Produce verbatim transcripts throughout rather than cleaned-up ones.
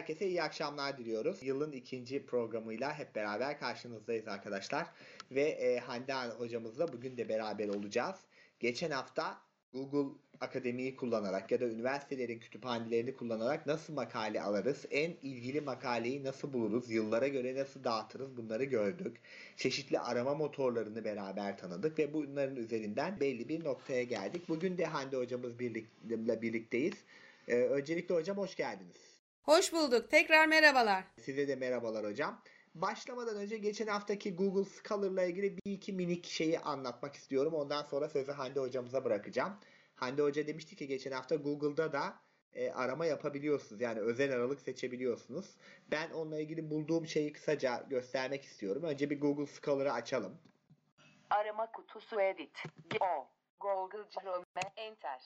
Herkese iyi akşamlar diliyoruz. Yılın ikinci programıyla hep beraber karşınızdayız arkadaşlar. Ve e, Hande hocamızla bugün de beraber olacağız. Geçen hafta Google Akademi'yi kullanarak ya da üniversitelerin kütüphanelerini kullanarak nasıl makale alırız, en ilgili makaleyi nasıl buluruz, yıllara göre nasıl dağıtırız bunları gördük. Çeşitli arama motorlarını beraber tanıdık ve bunların üzerinden belli bir noktaya geldik. Bugün de Hande hocamız birlikte, birlikteyiz. Ee, öncelikle hocam hoş geldiniz. Hoş bulduk. Tekrar merhabalar. Size de merhabalar hocam. Başlamadan önce geçen haftaki Google Scholar'la ilgili bir iki minik şeyi anlatmak istiyorum. Ondan sonra sözü Hande hocamıza bırakacağım. Hande hoca demişti ki geçen hafta Google'da da e, arama yapabiliyorsunuz. Yani özel aralık seçebiliyorsunuz. Ben onunla ilgili bulduğum şeyi kısaca göstermek istiyorum. Önce bir Google Scholar'ı açalım. Arama kutusu edit. O. Google Chrome. Enter.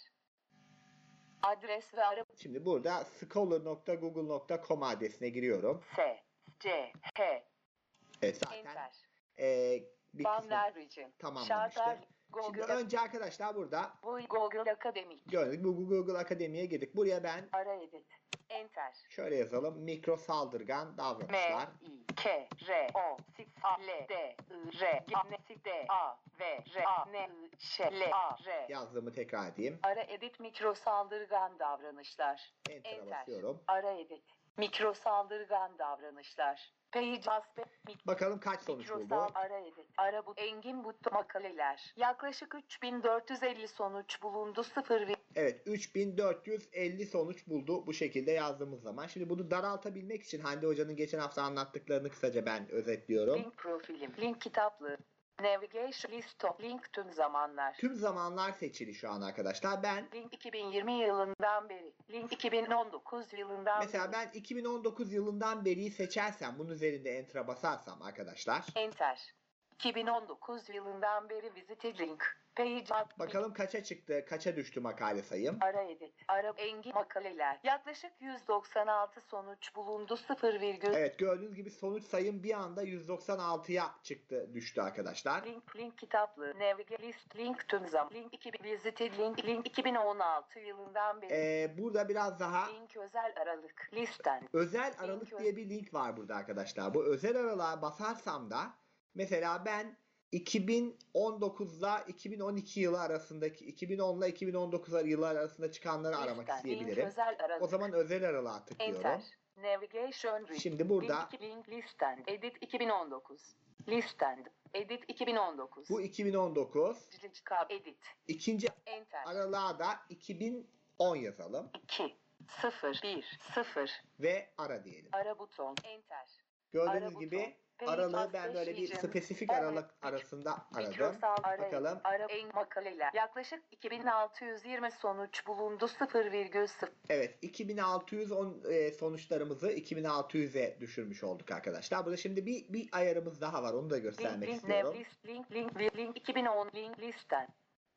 Adres ve arama. Şimdi burada scholar nokta google nokta com adresine giriyorum. S. C. H. Evet, zaten Enter. e, bir Banner kısmı Region. tamamlamıştım. Şimdi Google. önce arkadaşlar burada Bu Google Akademi. gördük. Bu Google Akademi'ye girdik. Buraya ben Ara edit. Enter. şöyle yazalım. Mikro saldırgan davranışlar. M, I, K, R, O, S, A, L, D, I, R, G, N, S, D, A, V, R, A, N, I, Ş, L, A, R. Yazdığımı tekrar edeyim. Ara edit mikro saldırgan davranışlar. Enter'a Enter. basıyorum. Ara edit. Mikro saldırgan davranışlar. Page aspect. Bakalım kaç sonuç buldu. Mikrosal ara edit. Ara bu Engin Butlu makaleler. Yaklaşık üç bin dört yüz elli sonuç bulundu. sıfır. Evet, üç bin dört yüz elli sonuç buldu bu şekilde yazdığımız zaman. Şimdi bunu daraltabilmek için Hande hocanın geçen hafta anlattıklarını kısaca ben özetliyorum. Link profilim. Link kitaplığı. Navigation list of link tüm zamanlar. Tüm zamanlar seçili şu an arkadaşlar. Ben Link iki bin yirmi yılından beri. Link iki bin on dokuz yılından mesela beri. ben iki bin on dokuz yılından beriyi seçersem bunun üzerinde enter'a basarsam arkadaşlar. Enter. iki bin on dokuz yılından beri visited link. Page up. Bakalım kaça çıktı, kaça düştü makale sayım. Ara edit. Ara Engin makaleler. Yaklaşık yüz doksan altı sonuç bulundu. sıfır. Evet, gördüğünüz gibi sonuç sayım bir anda yüz doksan altıya çıktı, düştü arkadaşlar. Link, link kitaplığı, navigate list, link tüm zam, link iki bin, visited link, link iki bin on altı yılından beri. Ee, burada biraz daha Link özel aralık, listten. özel aralık Link diye bir link var burada arkadaşlar. Bu özel aralığa basarsam da mesela ben iki bin on dokuzla iki bin on iki yılı arasındaki iki bin onla iki bin on dokuz yıllar arasında çıkanları aramak Listten, isteyebilirim. Link özel aralık. O zaman özel aralığa tıklıyorum. Enter. Navigation link. Şimdi burada Link, link listten. Edit iki bin on dokuz. Listten. Edit iki bin on dokuz. bu iki bin on dokuz. Çıkar. Edit. İkinci Enter. aralığa da iki bin on yazalım. iki. sıfır. bir. sıfır. Ve ara diyelim. Ara buton. Enter. Gördüğünüz Ara gibi buton. Page aralığı ben böyle bir Association. spesifik Evet. aralık arasında aradım. Mikrosal ara Bakalım. ara en makaleler. Yaklaşık iki bin altı yüz yirmi sonuç bulundu. sıfır virgül sıfır. Evet, iki bin altı yüz on e, sonuçlarımızı iki bin altı yüze düşürmüş olduk arkadaşlar. Burada şimdi bir bir ayarımız daha var. Onu da göstermek Link, istiyorum. link, list, link, link, link, link iki bin on link listten.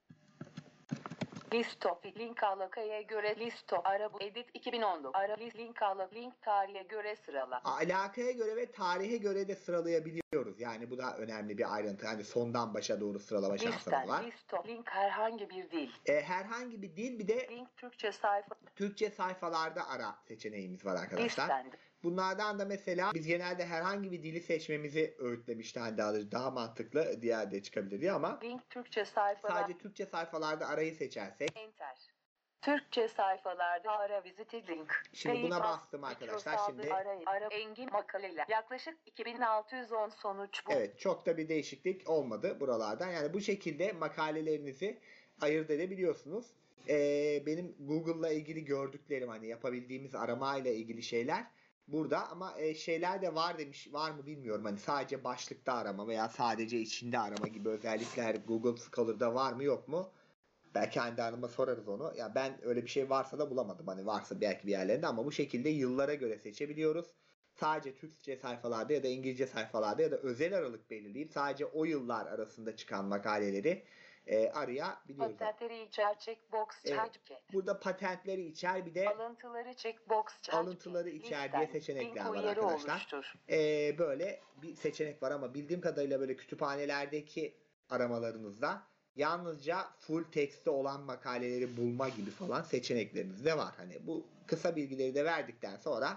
List of link alakaya göre list of ara bu edit iki bin on dokuz ara list link alak link tarihe göre sırala. Alakaya göre ve tarihe göre de sıralayabiliyoruz. Yani bu da önemli bir ayrıntı. Yani sondan başa doğru sıralama şansımız Listten var. list of link herhangi bir dil. E, herhangi bir dil, bir de Link Türkçe sayfa. Türkçe sayfalarda ara seçeneğimiz var arkadaşlar. Listten. Bunlardan da mesela biz genelde herhangi bir dili seçmemizi öğütlemişti Hande Alıcı. Daha mantıklı, diğer de çıkabilir diye ama Link Türkçe sayfalar. sadece Türkçe sayfalarda arayı seçersek. Enter. Türkçe sayfalarda ara visited link. Şimdi buna Page bastım arkadaşlar. Mikrosal Şimdi ara, ara Engin makaleler. Yaklaşık iki bin altı yüz on sonuç bu. evet, çok da bir değişiklik olmadı buralardan. Yani bu şekilde makalelerinizi ayırt edebiliyorsunuz. Ee, benim Google'la ilgili gördüklerim, hani yapabildiğimiz aramayla ilgili şeyler burada, ama e, şeyler de var demiş, var mı bilmiyorum. Hani sadece başlıkta arama veya sadece içinde arama gibi özellikler Google Scholar'da var mı yok mu? Belki Hande Hanım'a sorarız onu. Ya ben öyle bir şey varsa da bulamadım. Hani varsa belki bir yerlerinde, ama bu şekilde yıllara göre seçebiliyoruz. Sadece Türkçe sayfalarda ya da İngilizce sayfalarda ya da özel aralık belirleyip sadece o yıllar arasında çıkan makaleleri e, arayabiliyoruz. Patentleri içer checkbox Evet. tercih. Burada patentleri içer, bir de Alıntıları checkbox tercih. alıntıları içer diye seçenekler Link var uyarı arkadaşlar. oluştur. Ee, böyle bir seçenek var, ama bildiğim kadarıyla böyle kütüphanelerdeki aramalarınızda yalnızca full tekste olan makaleleri bulma gibi falan seçenekleriniz de var. Hani bu kısa bilgileri de verdikten sonra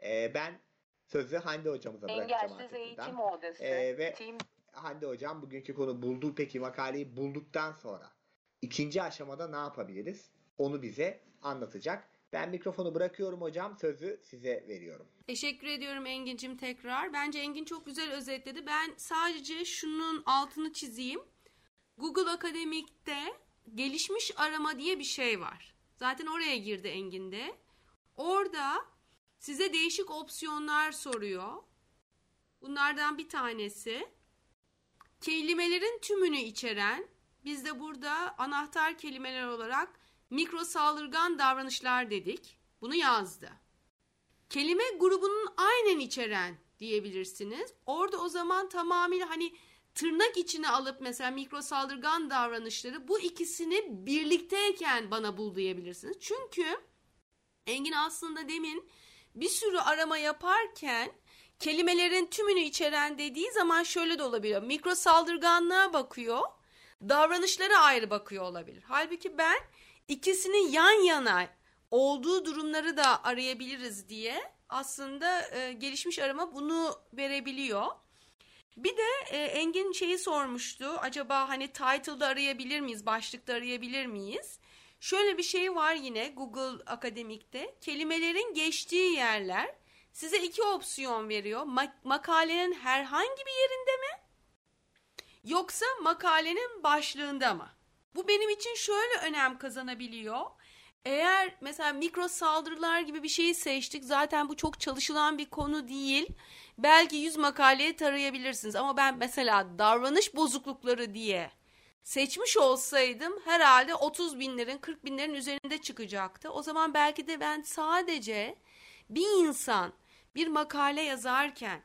E, ben sözü Hande hocamıza bırakacağım Engelsiz artık Eğitim buradan. Odası. E, ve Team Hande hocam bugünkü konu buldu. Peki makaleyi bulduktan sonra ikinci aşamada ne yapabiliriz? Onu bize anlatacak. Ben mikrofonu bırakıyorum hocam. Sözü size veriyorum. Teşekkür ediyorum Engin'cim tekrar. Bence Engin çok güzel özetledi. Ben sadece şunun altını çizeyim. Google Akademik'te gelişmiş arama diye bir şey var. Zaten oraya girdi Engin de. Orada size değişik opsiyonlar soruyor. Bunlardan bir tanesi kelimelerin tümünü içeren, biz de burada anahtar kelimeler olarak mikro saldırgan davranışlar dedik. Bunu yazdı. Kelime grubunun aynen içeren diyebilirsiniz. Orada o zaman tamamıyla hani tırnak içine alıp mesela mikro saldırgan davranışları, bu ikisini birlikteyken bana bul diyebilirsiniz. Çünkü Engin aslında demin bir sürü arama yaparken kelimelerin tümünü içeren dediği zaman şöyle de olabiliyor. Mikro saldırganlığa bakıyor, davranışlara ayrı bakıyor olabilir. Halbuki ben ikisini yan yana olduğu durumları da arayabiliriz diye aslında e, gelişmiş arama bunu verebiliyor. Bir de e, Engin şeyi sormuştu. Acaba hani title'da arayabilir miyiz, başlıkta arayabilir miyiz? Şöyle bir şey var yine Google Akademik'te. Kelimelerin geçtiği yerler size iki opsiyon veriyor. Ma- makalenin herhangi bir yerinde mi? Yoksa makalenin başlığında mı? Bu benim için şöyle önem kazanabiliyor. Eğer mesela mikro saldırılar gibi bir şeyi seçtik. Zaten bu çok çalışılan bir konu değil. Belki yüz makaleye tarayabilirsiniz. Ama ben mesela davranış bozuklukları diye seçmiş olsaydım herhalde otuz binlerin, kırk binlerin üzerinde çıkacaktı. O zaman belki de ben sadece bir insan bir makale yazarken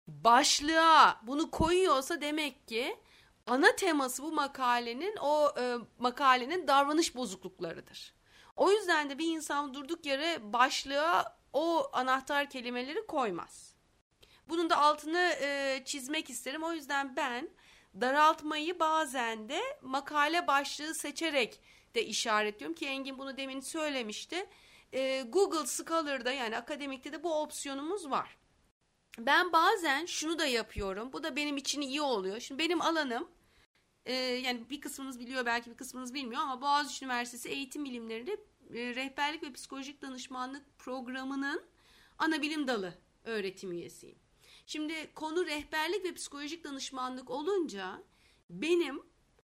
başlığa bunu koyuyorsa demek ki ana teması bu makalenin o e, makalenin davranış bozukluklarıdır. O yüzden de bir insan durduk yere başlığa o anahtar kelimeleri koymaz. Bunun da altını e, çizmek isterim. O yüzden ben daraltmayı bazen de makale başlığı seçerek de işaretliyorum ki Engin bunu demin söylemişti. E, Google Scholar'da yani akademikte de bu opsiyonumuz var. Ben bazen şunu da yapıyorum. Bu da benim için iyi oluyor. Şimdi benim alanım e, yani bir kısmınız biliyor belki bir kısmınız bilmiyor ama Boğaziçi Üniversitesi Eğitim Bilimlerinde e, Rehberlik ve Psikolojik Danışmanlık Programı'nın ana bilim dalı öğretim üyesiyim. Şimdi konu rehberlik ve psikolojik danışmanlık olunca benim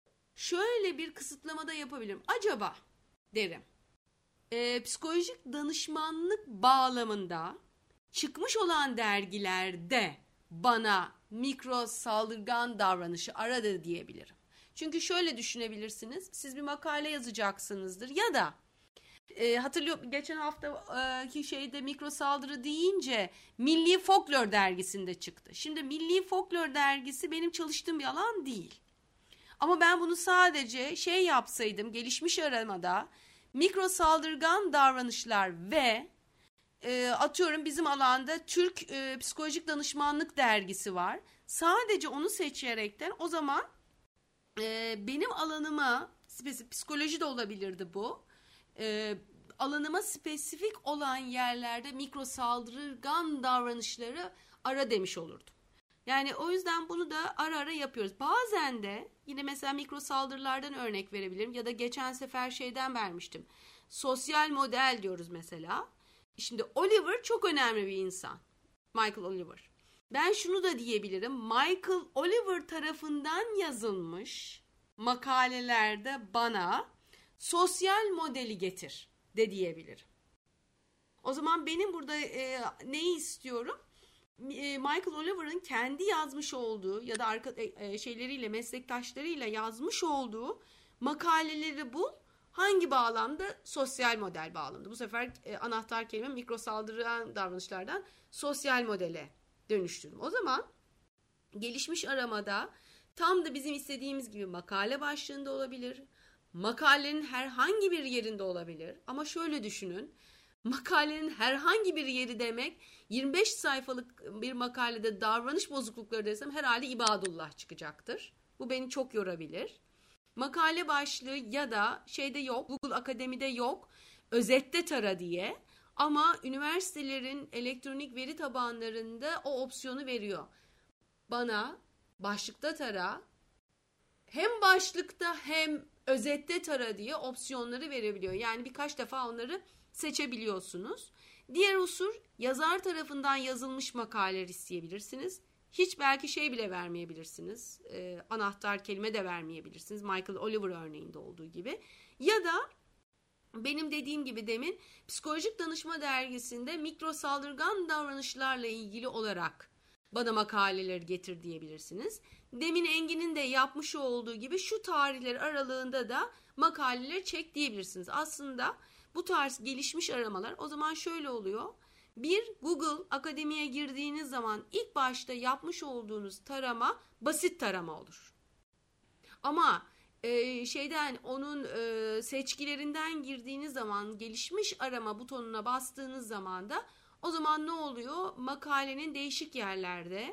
şöyle bir kısıtlamada yapabilirim. Acaba derim e, psikolojik danışmanlık bağlamında çıkmış olan dergilerde bana mikro saldırgan davranışı aradı diyebilirim. Çünkü şöyle düşünebilirsiniz. Siz bir makale yazacaksınızdır ya da e, hatırlıyorum geçen haftaki şeyde mikro saldırı deyince Milli Folklor dergisinde çıktı. Şimdi Milli Folklor dergisi benim çalıştığım bir alan değil. Ama ben bunu sadece şey yapsaydım gelişmiş aramada mikro saldırgan davranışlar ve e, atıyorum bizim alanda Türk e, Psikolojik Danışmanlık dergisi var. Sadece onu seçerekten o zaman e, benim alanıma spesifik psikoloji de olabilirdi bu. E, alanıma spesifik olan yerlerde mikro saldırgan davranışları ara demiş olurdum. Yani o yüzden bunu da ara ara yapıyoruz. Bazen de yine mesela mikro saldırılardan örnek verebilirim ya da geçen sefer şeyden vermiştim. Sosyal model diyoruz mesela. Şimdi Oliver çok önemli bir insan. Michael Oliver. Ben şunu da diyebilirim. Michael Oliver tarafından yazılmış makalelerde bana sosyal modeli getir de diyebilirim. O zaman benim burada e, neyi istiyorum? E, Michael Oliver'ın kendi yazmış olduğu ya da arka e, şeyleriyle, meslektaşlarıyla yazmış olduğu makaleleri bul. Hangi bağlamda? Sosyal model bağlamında. Bu sefer e, anahtar kelime mikro saldırgan davranışlardan sosyal modele dönüştürdüm. O zaman gelişmiş aramada tam da bizim istediğimiz gibi makale başlığında olabilir. Makalenin herhangi bir yerinde olabilir. Ama şöyle düşünün. Makalenin herhangi bir yeri demek yirmi beş sayfalık bir makalede davranış bozuklukları desem herhalde ibadullah çıkacaktır. Bu beni çok yorabilir. Makale başlığı ya da şeyde yok, Google Akademi'de yok, özette tara diye. Ama üniversitelerin elektronik veri tabanlarında o opsiyonu veriyor. Bana başlıkta tara, hem başlıkta hem özette tara diye opsiyonları verebiliyor. Yani birkaç defa onları seçebiliyorsunuz. Diğer unsur, yazar tarafından yazılmış makaleler isteyebilirsiniz. Hiç belki şey bile vermeyebilirsiniz. E, anahtar kelime de vermeyebilirsiniz. Michael Oliver örneğinde olduğu gibi. Ya da benim dediğim gibi demin Psikolojik Danışma Dergisi'nde mikro saldırgan davranışlarla ilgili olarak bana makaleleri getir diyebilirsiniz. Demin Engin'in de yapmış olduğu gibi şu tarihler aralığında da makaleleri çek diyebilirsiniz. Aslında bu tarz gelişmiş aramalar o zaman şöyle oluyor. Bir, Google Akademi'ye girdiğiniz zaman ilk başta yapmış olduğunuz tarama basit tarama olur. Ama e, şeyden onun e, seçkilerinden girdiğiniz zaman gelişmiş arama butonuna bastığınız zaman da o zaman ne oluyor? Makalenin değişik yerlerde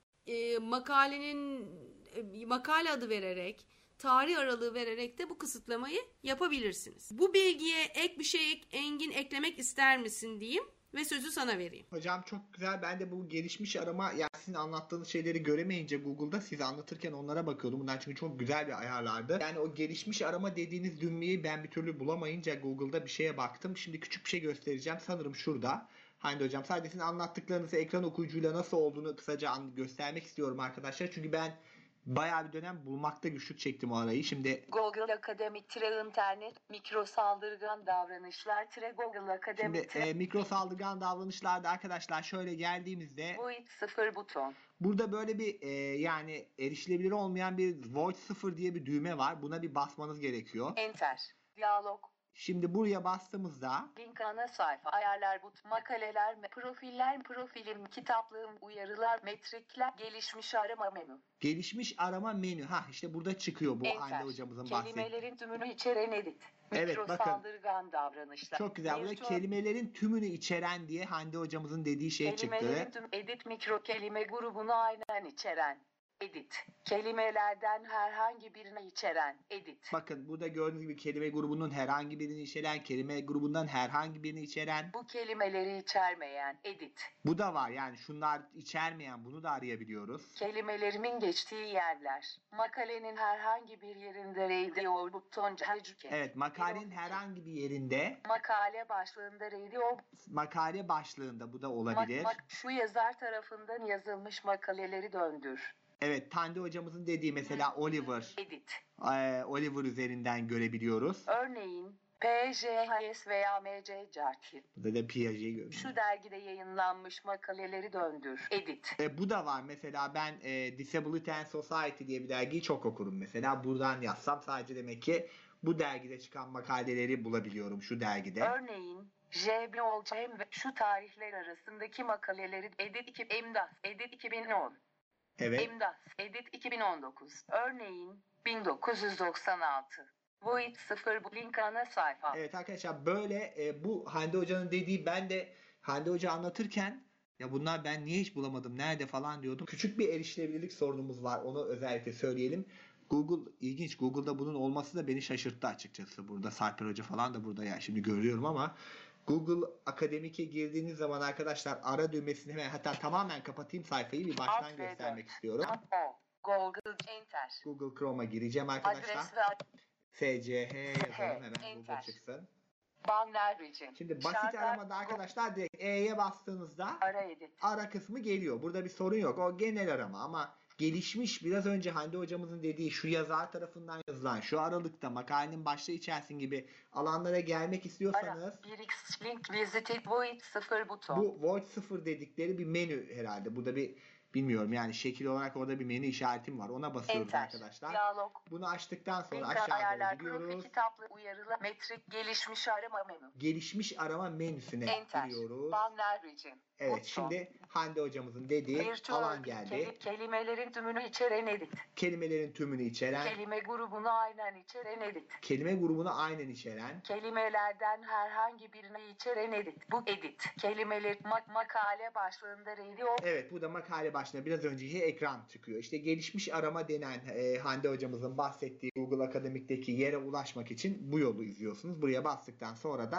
e, makalenin e, makale adı vererek, tarih aralığı vererek de bu kısıtlamayı yapabilirsiniz. Bu bilgiye ek bir şey Engin eklemek ister misin diyeyim ve sözü sana vereyim. Hocam çok güzel. Ben de bu gelişmiş arama, yani sizin anlattığınız şeyleri göremeyince Google'da siz anlatırken onlara bakıyordum. Bunlar çünkü çok güzel bir ayarlardı. Yani o gelişmiş arama dediğiniz düğmeyi ben bir türlü bulamayınca Google'da bir şeye baktım. Şimdi küçük bir şey göstereceğim. Sanırım şurada. Hande hocam sadece sizin anlattıklarınızı ekran okuyucuyla nasıl olduğunu kısaca göstermek istiyorum arkadaşlar. Çünkü ben bayağı bir dönem bulmakta güçlük çektim o arayı. Şimdi Google Akademik tire internet mikro saldırgan davranışlar tire Google Akademik Şimdi tire e, mikro saldırgan davranışlarda arkadaşlar şöyle geldiğimizde void sıfır buton. burada böyle bir e, yani erişilebilir olmayan bir void sıfır diye bir düğme var. Buna bir basmanız gerekiyor. Enter. Diyalog. Şimdi buraya bastığımızda Link ana sayfa. Ayarlar but. Makaleler, me- profiller, profilim, kitaplığım, uyarılar, metrikler, gelişmiş arama menü. gelişmiş arama menü. Ha işte burada çıkıyor bu Hande Enter. hocamızın bahsettiği. Kelimelerin tümünü içeren edit. Evet, Mikro bakın. saldırgan davranışlar. Çok güzel. Burada Virtual- kelimelerin tümünü içeren diye Hande hocamızın dediği şey Kelimelerin çıktı. tüm edit mikro kelime grubunu aynen içeren. Edit. Kelimelerden herhangi birini içeren. Edit. Bakın burada gördüğünüz gibi kelime grubunun herhangi birini içeren, kelime grubundan herhangi birini içeren. Bu kelimeleri içermeyen. Edit. Bu da var. Yani şunlar içermeyen, bunu da arayabiliyoruz. Kelimelerimin geçtiği yerler. Makalenin herhangi bir yerinde radio buton cahcuke. Evet, makalenin herhangi bir yerinde, Makale başlığında radio makale başlığında bu da mak- olabilir. mak- şu yazar tarafından yazılmış makaleleri döndür. Evet, Hande hocamızın dediği mesela Oliver, Edit. e, Oliver üzerinden görebiliyoruz. Örneğin P J H S veya M C Cartil. Burada da Piaget'i görüyoruz. Şu dergide yayınlanmış makaleleri döndür. Edit. E, bu da var. Mesela ben e, Disability and Society diye bir dergiyi çok okurum mesela. Buradan yazsam sadece demek ki bu dergide çıkan makaleleri bulabiliyorum şu dergide. Örneğin J B Olcayım ve şu tarihler arasındaki makaleleri Edit iki Emdas Edit iki bin on. Evet. Emdas Edit iki bin on dokuz. Örneğin bin dokuz yüz doksan altı. Void sıfır bu link ana sayfa. Evet arkadaşlar böyle e, bu Hande Hoca'nın dediği, ben de Hande Hoca anlatırken ya bunlar ben niye hiç bulamadım nerede falan diyordum. Küçük bir erişilebilirlik sorunumuz var, onu özellikle söyleyelim. Google ilginç, Google'da bunun olması da beni şaşırttı açıkçası. Burada Sarper Hoca falan da burada ya şimdi görüyorum ama Google Akademik'e girdiğiniz zaman arkadaşlar ara düğmesini hemen, hatta tamamen kapatayım sayfayı, bir baştan Alt ve göstermek dört. istiyorum. O. Google Enter. Google Chrome'a gireceğim arkadaşlar. Adres ve ad- S C H yazalım hemen Enter. Google çıksın. Banner Region. Şimdi basit Şartlar- aramada arkadaşlar direkt E'ye bastığınızda Ara edit. ara kısmı geliyor. Burada bir sorun yok. O genel arama ama gelişmiş, biraz önce Hande hocamızın dediği şu yazar tarafından yazılan şu aralıkta makalenin başlığı içersin gibi alanlara gelmek istiyorsanız Ara. bir x link visited void sıfır buton. bu void sıfır dedikleri bir menü herhalde. Burada bir bilmiyorum yani şekil olarak orada bir menü işaretim var. Ona basıyoruz Enter. arkadaşlar. Diyalog. Bunu açtıktan sonra Link aşağıya ayarlar doğru profil gidiyoruz. kitaplı uyarılar metrik gelişmiş arama menü. Gelişmiş arama menüsüne Enter. giriyoruz. Banner Region. Evet, Buton. şimdi Hande hocamızın dediği Virtual alan geldi. keli- kelimelerin tümünü içeren edit. Kelimelerin tümünü içeren, Kelime grubunu aynen içeren edit. kelime grubunu aynen içeren, Kelimelerden herhangi birini içeren edit. Bu edit. Kelimeler mak- makale başlığında radio. evet, bu da makale başına biraz önceki ekran çıkıyor. İşte gelişmiş arama denen e, Hande hocamızın bahsettiği Google Akademik'teki yere ulaşmak için bu yolu izliyorsunuz. Buraya bastıktan sonra da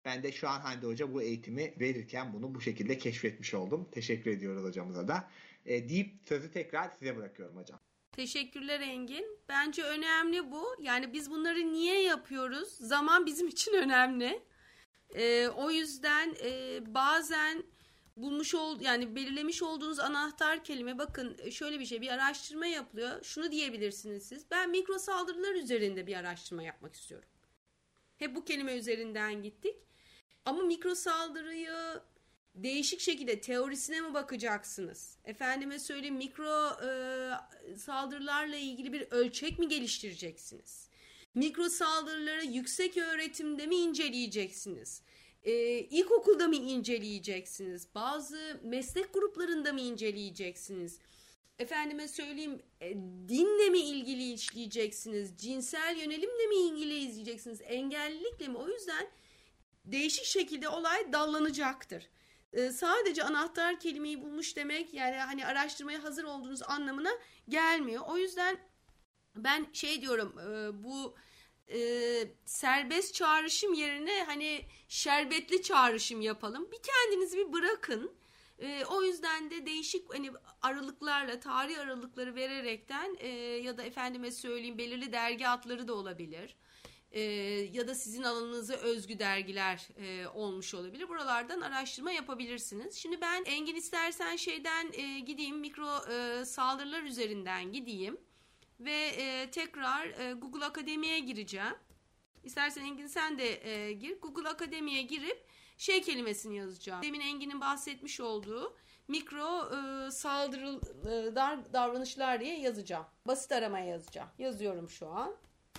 Ben de şu an Hande Hoca bu eğitimi verirken bunu bu şekilde keşfetmiş oldum. Teşekkür ediyoruz hocamıza da. E, deyip sözü tekrar size bırakıyorum hocam. Teşekkürler Engin. Bence önemli bu. Yani biz bunları niye yapıyoruz? Zaman bizim için önemli. Ee, o yüzden e, bazen bulmuş ol yani belirlemiş olduğunuz anahtar kelime, bakın şöyle bir şey, bir araştırma yapılıyor. Şunu diyebilirsiniz siz. Ben mikro saldırılar üzerinde bir araştırma yapmak istiyorum. Hep bu kelime üzerinden gittik. Ama mikro saldırıyı değişik şekilde teorisine mi bakacaksınız? Efendime söyleyeyim, mikro e, saldırılarla ilgili bir ölçek mi geliştireceksiniz? Mikro saldırıları yüksek öğretimde mi inceleyeceksiniz? E, ilkokulda mı inceleyeceksiniz? Bazı meslek gruplarında mı inceleyeceksiniz? Efendime söyleyeyim, e, dinle mi ilgili işleyeceksiniz? Cinsel yönelimle mi ilgili izleyeceksiniz? Engellilikle mi? O yüzden değişik şekilde olay dallanacaktır. Ee, sadece anahtar kelimeyi bulmuş demek, yani hani araştırmaya hazır olduğunuz anlamına gelmiyor. O yüzden ben şey diyorum, e, bu e, serbest çağrışım yerine hani şerbetli çağrışım yapalım. Bir kendinizi bir bırakın. E, o yüzden de değişik hani aralıklarla, tarih aralıkları vererekten e, ya da efendime söyleyeyim belirli dergi adları da olabilir. Ee, ya da sizin alanınıza özgü dergiler e, olmuş olabilir. Buralardan araştırma yapabilirsiniz. Şimdi ben Engin istersen şeyden e, gideyim, mikro e, saldırılar üzerinden gideyim ve e, tekrar e, Google Akademi'ye gireceğim. İstersen Engin sen de e, gir. Google Akademi'ye girip şey kelimesini yazacağım. Demin Engin'in bahsetmiş olduğu mikro e, saldırılar davranışlar diye yazacağım. Basit aramaya yazacağım. Yazıyorum şu an.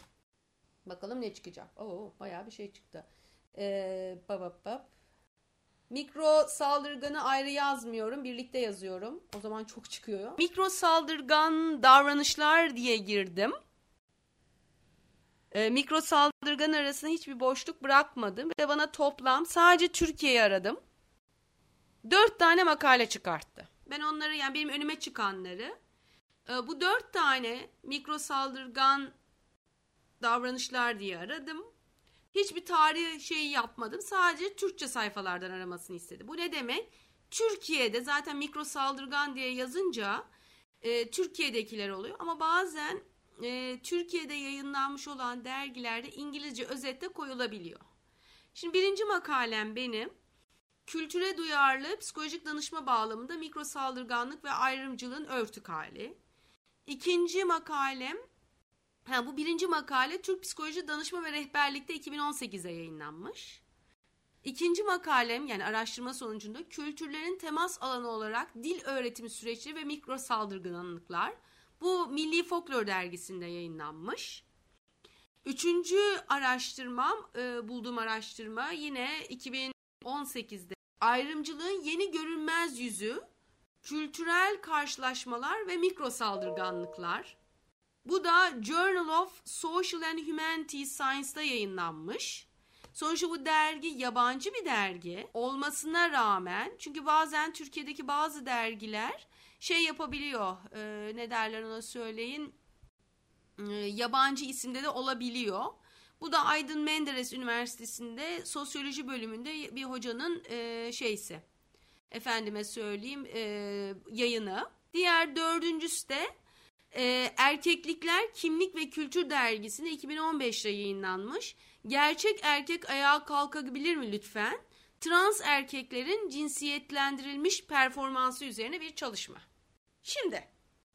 Bakalım ne çıkacak. Oo, bayağı bir şey çıktı. Ee, bap bap bap. Mikro saldırganı ayrı yazmıyorum. Birlikte yazıyorum. O zaman çok çıkıyor. Mikro saldırgan davranışlar diye girdim. Ee, mikro saldırgan arasında hiçbir boşluk bırakmadım. Ve bana toplam sadece Türkiye'yi aradım. Dört tane makale çıkarttı. Ben onları, yani benim önüme çıkanları, e, bu dört tane mikro saldırgan davranışlar diye aradım. Hiçbir tarih şeyi yapmadım. Sadece Türkçe sayfalardan aramasını istedi. Bu ne demek? Türkiye'de zaten mikro saldırgan diye yazınca e, Türkiye'dekiler oluyor. Ama bazen e, Türkiye'de yayınlanmış olan dergilerde İngilizce özette koyulabiliyor. Şimdi birinci makalem benim. Kültüre duyarlı psikolojik danışma bağlamında mikro saldırganlık ve ayrımcılığın örtük hali. İkinci makalem, Ha, bu birinci makale Türk Psikoloji Danışma ve Rehberlik'te iki bin on sekizde yayınlanmış. İkinci makalem, yani araştırma sonucunda kültürlerin temas alanı olarak dil öğretimi süreçleri ve mikro saldırganlıklar. Bu Milli Folklor dergisinde yayınlanmış. Üçüncü araştırmam, e, bulduğum araştırma yine iki bin on sekizde. Ayrımcılığın yeni görünmez yüzü, kültürel karşılaşmalar ve mikro saldırganlıklar. Bu da Journal of Social and Humanities Science'da yayınlanmış. Sonuçta bu dergi yabancı bir dergi olmasına rağmen, çünkü bazen Türkiye'deki bazı dergiler şey yapabiliyor, e, ne derler ona söyleyin, e, yabancı isimde de olabiliyor. Bu da Aydın Menderes Üniversitesi'nde sosyoloji bölümünde bir hocanın e, şeysi, efendime söyleyeyim e, yayını. Diğer dördüncüsü de e, Erkeklikler Kimlik ve Kültür dergisinde iki bin on beşte yayınlanmış. Gerçek erkek ayağa kalkabilir mi lütfen? Trans erkeklerin cinsiyetlendirilmiş performansı üzerine bir çalışma. Şimdi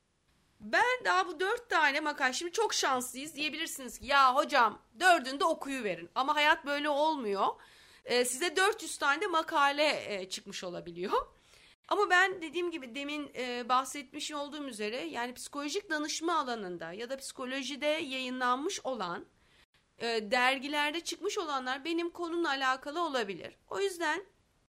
ben daha bu dört tane makale, şimdi çok şanslıyız diyebilirsiniz ki ya hocam dördünü de okuyuverin, ama hayat böyle olmuyor. Ee, size dört yüz tane de makale e, çıkmış olabiliyor. Ama ben dediğim gibi demin e, bahsetmiş olduğum üzere, yani psikolojik danışma alanında ya da psikolojide yayınlanmış olan e, dergilerde çıkmış olanlar benim konumla alakalı olabilir. O yüzden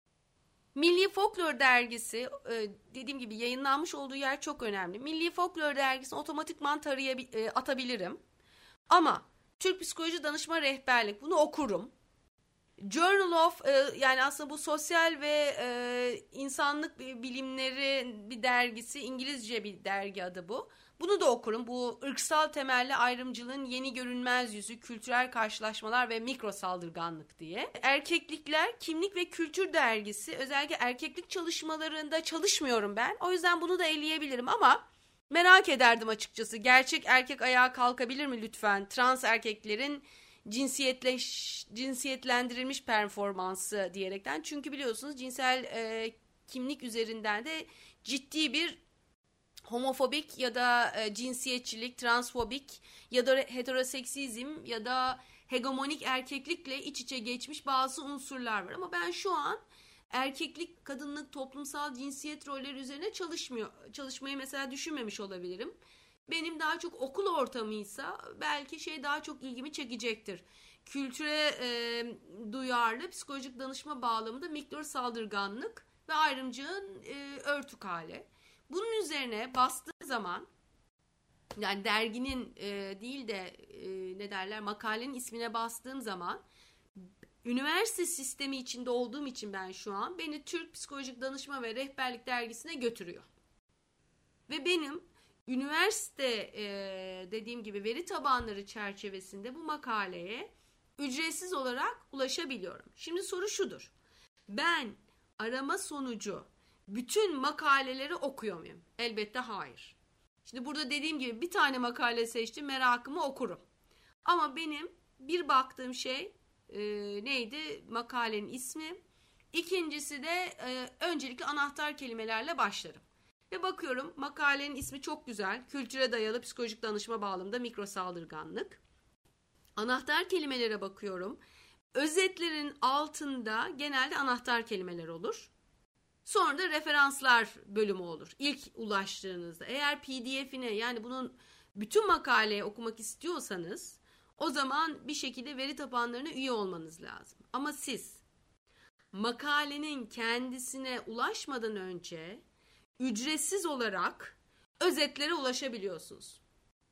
Milli Folklor dergisi, e, dediğim gibi yayınlanmış olduğu yer çok önemli. Milli Folklor dergisini otomatikman taraya e, atabilirim. Ama Türk Psikoloji Danışma Rehberlik, bunu okurum. Journal of e, yani aslında bu sosyal ve e, insanlık bilimleri bir dergisi, İngilizce bir dergi adı bu. Bunu da okurum. Bu ırksal temelli ayrımcılığın yeni görünmez yüzü, kültürel karşılaşmalar ve mikro saldırganlık diye. Erkeklikler, Kimlik ve Kültür dergisi. Özellikle erkeklik çalışmalarında çalışmıyorum ben. O yüzden bunu da eleyebilirim ama merak ederdim açıkçası. Gerçek erkek ayağa kalkabilir mi lütfen? Trans erkeklerin cinsiyetleş, cinsiyetlendirilmiş performansı diyerekten. Çünkü biliyorsunuz cinsel e, kimlik üzerinden de ciddi bir homofobik ya da e, cinsiyetçilik, transfobik ya da heteroseksizm ya da hegemonik erkeklikle iç içe geçmiş bazı unsurlar var. Ama ben şu an erkeklik, kadınlık, toplumsal cinsiyet rolleri üzerine çalışmıyor, çalışmayı mesela düşünmemiş olabilirim. Benim daha çok okul ortamıysa belki şey daha çok ilgimi çekecektir. Kültüre e, duyarlı psikolojik danışma bağlamında mikro saldırganlık ve ayrımcılığın e, örtük hali. Bunun üzerine bastığı zaman yani derginin e, değil de e, ne derler makalenin ismine bastığım zaman üniversite sistemi içinde olduğum için ben şu an beni Türk Psikolojik Danışma ve Rehberlik dergisine götürüyor. Ve benim üniversite e, dediğim gibi veri tabanları çerçevesinde bu makaleye ücretsiz olarak ulaşabiliyorum. Şimdi soru şudur. Ben arama sonucu bütün makaleleri okuyor muyum? Elbette hayır. Şimdi burada dediğim gibi bir tane makale seçtim, merakımı okurum. Ama benim bir baktığım şey e, neydi? Makalenin ismi. İkincisi de e, öncelikle anahtar kelimelerle başlarım. Ve bakıyorum makalenin ismi çok güzel. Kültüre dayalı psikolojik danışma bağlamında mikro saldırganlık. Anahtar kelimelere bakıyorum. Özetlerin altında genelde anahtar kelimeler olur. Sonra da referanslar bölümü olur. İlk ulaştığınızda. Eğer P D F'ine yani bunun bütün makaleyi okumak istiyorsanız o zaman bir şekilde veri tabanlarına üye olmanız lazım. Ama siz makalenin kendisine ulaşmadan önce ücretsiz olarak özetlere ulaşabiliyorsunuz.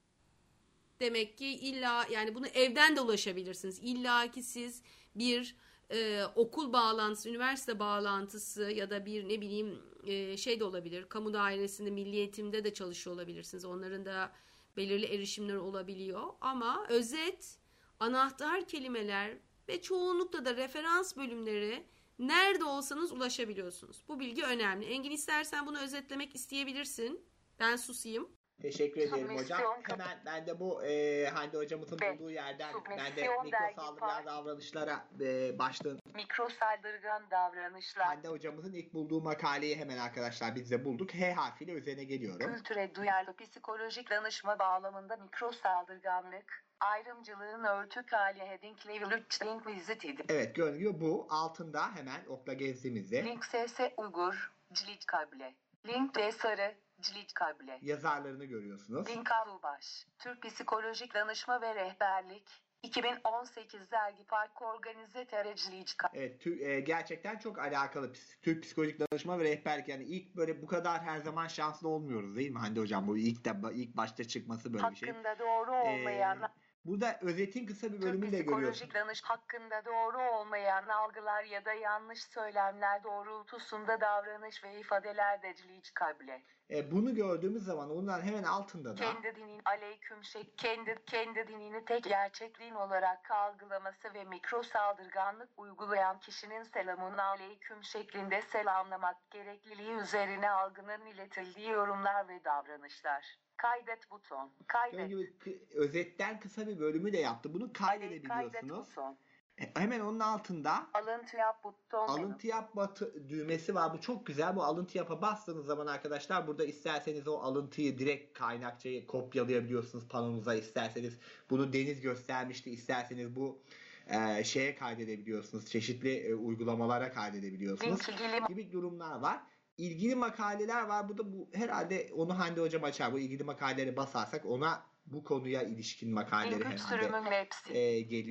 Demek ki illa yani bunu evden de ulaşabilirsiniz. İlla ki siz bir e, okul bağlantısı, üniversite bağlantısı ya da bir ne bileyim e, şey de olabilir. Kamu dairesinde, milli eğitimde de çalışıyor olabilirsiniz. Onların da belirli erişimleri olabiliyor. Ama özet, anahtar kelimeler ve çoğunlukla da referans bölümleri nerede olsanız ulaşabiliyorsunuz. Bu bilgi önemli. Engin istersen bunu özetlemek isteyebilirsin. Ben susayım. Teşekkür ederim hocam. Submisyon. Hemen ben de bu e, Hande hocamızın Ve bulduğu yerden ben de submisyon mikro dergi saldırgan var. davranışlara e, başlığın Mikro saldırgan davranışlar. Hande hocamızın ilk bulduğu makaleyi hemen arkadaşlar biz de bulduk. H harfiyle üzerine geliyorum. Kültüre duyarlı psikolojik danışma bağlamında mikro saldırganlık, ayrımcılığın örtük hali heading level üç link visited. Evet görünüyor bu. Altında hemen okla gezdiğimizde Link S S Uygur, Cilit Kable. Link D Sarı, Cilit Kable. yazarlarını görüyorsunuz. Link Alubaş, Türk Psikolojik Danışma ve Rehberlik, iki bin on sekiz Dergi Park Organize Cilit Kable. Evet tü- e, gerçekten çok alakalı. Ps- Türk Psikolojik Danışma ve Rehberlik yani ilk böyle bu kadar her zaman şanslı olmuyoruz değil mi Hande hocam? Bu ilk de ilk başta çıkması böyle bir şey. Hakkında doğru olmayan Ee, burada özetin kısa bir Türk bölümünü de görüyorsunuz. psikolojik danış hakkında doğru olmayan algılar ya da yanlış söylemler doğrultusunda davranış ve ifadeler de cilit kable. E, bunu gördüğümüz zaman onların hemen altında da Kendi dinin aleyküm şey, kendi kendi dinini tek gerçekliğin olarak algılaması ve mikro saldırganlık uygulayan kişinin selamun aleyküm şeklinde selamlamak gerekliliği üzerine algının iletildiği yorumlar ve davranışlar. Kaydet buton. Kaydet. Gördüğünüz gibi kı- özetten kısa bir bölümü de yaptı. Bunu Kaydet kaydedebiliyorsunuz. buton. E, hemen onun altında Alıntı yap buton. alıntı yapma tı- düğmesi var. Bu çok güzel. Bu alıntı yapa bastığınız zaman arkadaşlar burada isterseniz o alıntıyı direkt kaynakçayı kopyalayabiliyorsunuz panonuza. İsterseniz bunu Deniz göstermişti. İsterseniz bu e, şeye kaydedebiliyorsunuz. Çeşitli e, uygulamalara kaydedebiliyorsunuz. Link ilgili Gibi durumlar var. İlgili makaleler var. Bu da bu herhalde onu Hande hocam açar. Bu ilgili makaleleri basarsak ona bu konuya ilişkin makaleleri link üç herhalde sürümün hepsi. e, geliyor.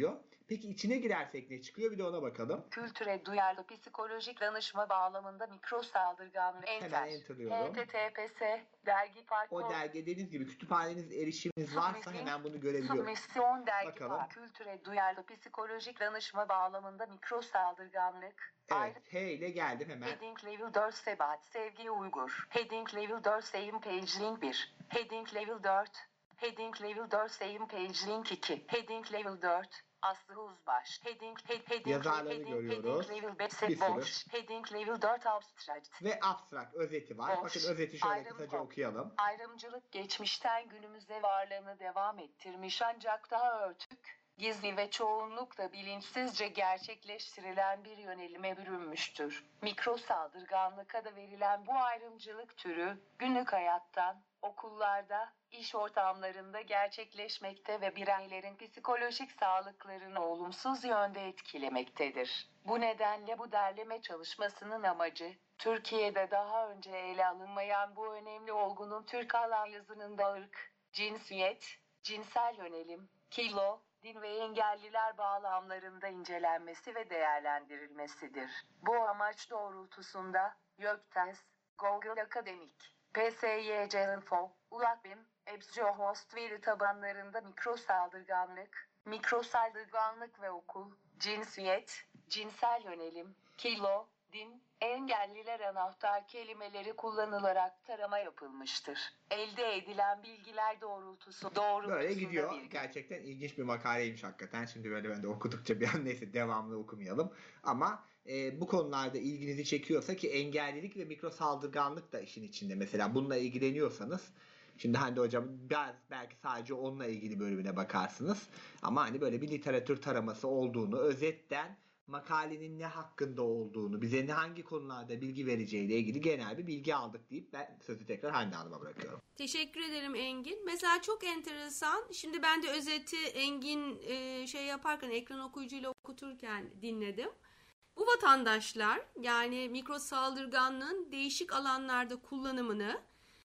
Peki içine girersek ne çıkıyor? Bir de ona bakalım. Kültüre duyarlı psikolojik danışma bağlamında mikro saldırganlığı enter. Hemen enter'lıyorum. H T T P S dergi park O dergi dediğiniz gibi kütüphaneniz erişiminiz varsa hemen bunu görebiliyorum. Submisyon dergi Bakalım. park. Kültüre duyarlı psikolojik danışma bağlamında mikro saldırganlık. Evet, H ile geldim hemen. Heading Level dört Sebat Sevgi Uygur. Heading Level dört Sayım Page Link bir. Heading Level dört. Heading Level dört Sayım Page Link iki. Heading Level dört. Aslı Uzbaş. Heading, head, heading, Yazarları heading, görüyoruz. Heading Level beş Bir sürü. boş. Heading Level dört Abstract. Ve abstract özeti var. Boş. Bakın özeti şöyle Ayrım kısaca kod. okuyalım. Ayrımcılık geçmişten günümüze varlığını devam ettirmiş ancak daha örtük, gizli ve çoğunlukla bilinçsizce gerçekleştirilen bir yönelime bürünmüştür. Mikro saldırganlık adı verilen bu ayrımcılık türü, günlük hayattan, okullarda, iş ortamlarında gerçekleşmekte ve bireylerin psikolojik sağlıklarını olumsuz yönde etkilemektedir. Bu nedenle bu derleme çalışmasının amacı, Türkiye'de daha önce ele alınmayan bu önemli olgunun Türk alan yazınında ırk, cinsiyet, cinsel yönelim, kilo, din ve engelliler bağlamlarında incelenmesi ve değerlendirilmesidir. Bu amaç doğrultusunda, YÖKTES, Google Akademik, P S Y C Info, Ulakbim, EBSCOhost veri tabanlarında mikro saldırganlık, mikro saldırganlık ve okul, cinsiyet, cinsel yönelim, kilo, din, engelliler anahtar kelimeleri kullanılarak tarama yapılmıştır. Elde edilen bilgiler doğrultusu doğrultusunda Böyle gidiyor. bir... Gerçekten ilginç bir makaleymiş hakikaten. Şimdi böyle ben de okudukça bir an neyse devamlı okumayalım. Ama e, bu konularda ilginizi çekiyorsa ki engellilik ve mikro saldırganlık da işin içinde. Mesela bununla ilgileniyorsanız şimdi Hande hocam biraz belki sadece onunla ilgili bölümüne bakarsınız. Ama hani böyle bir literatür taraması olduğunu, özetten makalenin ne hakkında olduğunu, bize ne hangi konularda bilgi vereceğiyle ilgili genel bir bilgi aldık deyip ben sözü tekrar Hande Hanım'a bırakıyorum. Teşekkür ederim Engin. Mesela çok enteresan. Şimdi ben de özeti Engin e, şey yaparken ekran okuyucuyla okuturken dinledim. Bu vatandaşlar yani mikro saldırganlığın değişik alanlarda kullanımını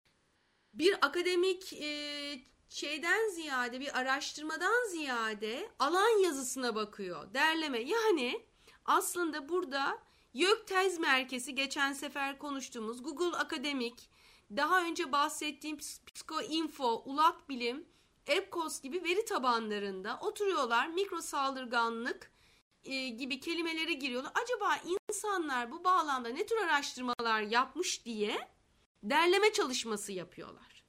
bir akademik e, şeyden ziyade bir araştırmadan ziyade alan yazısına bakıyor. Derleme yani aslında burada YÖKTEZ merkezi geçen sefer konuştuğumuz Google Akademik, daha önce bahsettiğim Psikoinfo, Ulakbilim, Epcos gibi veri tabanlarında oturuyorlar. Mikro saldırganlık e, gibi kelimeleri giriyorlar. Acaba insanlar bu bağlamda ne tür araştırmalar yapmış diye derleme çalışması yapıyorlar.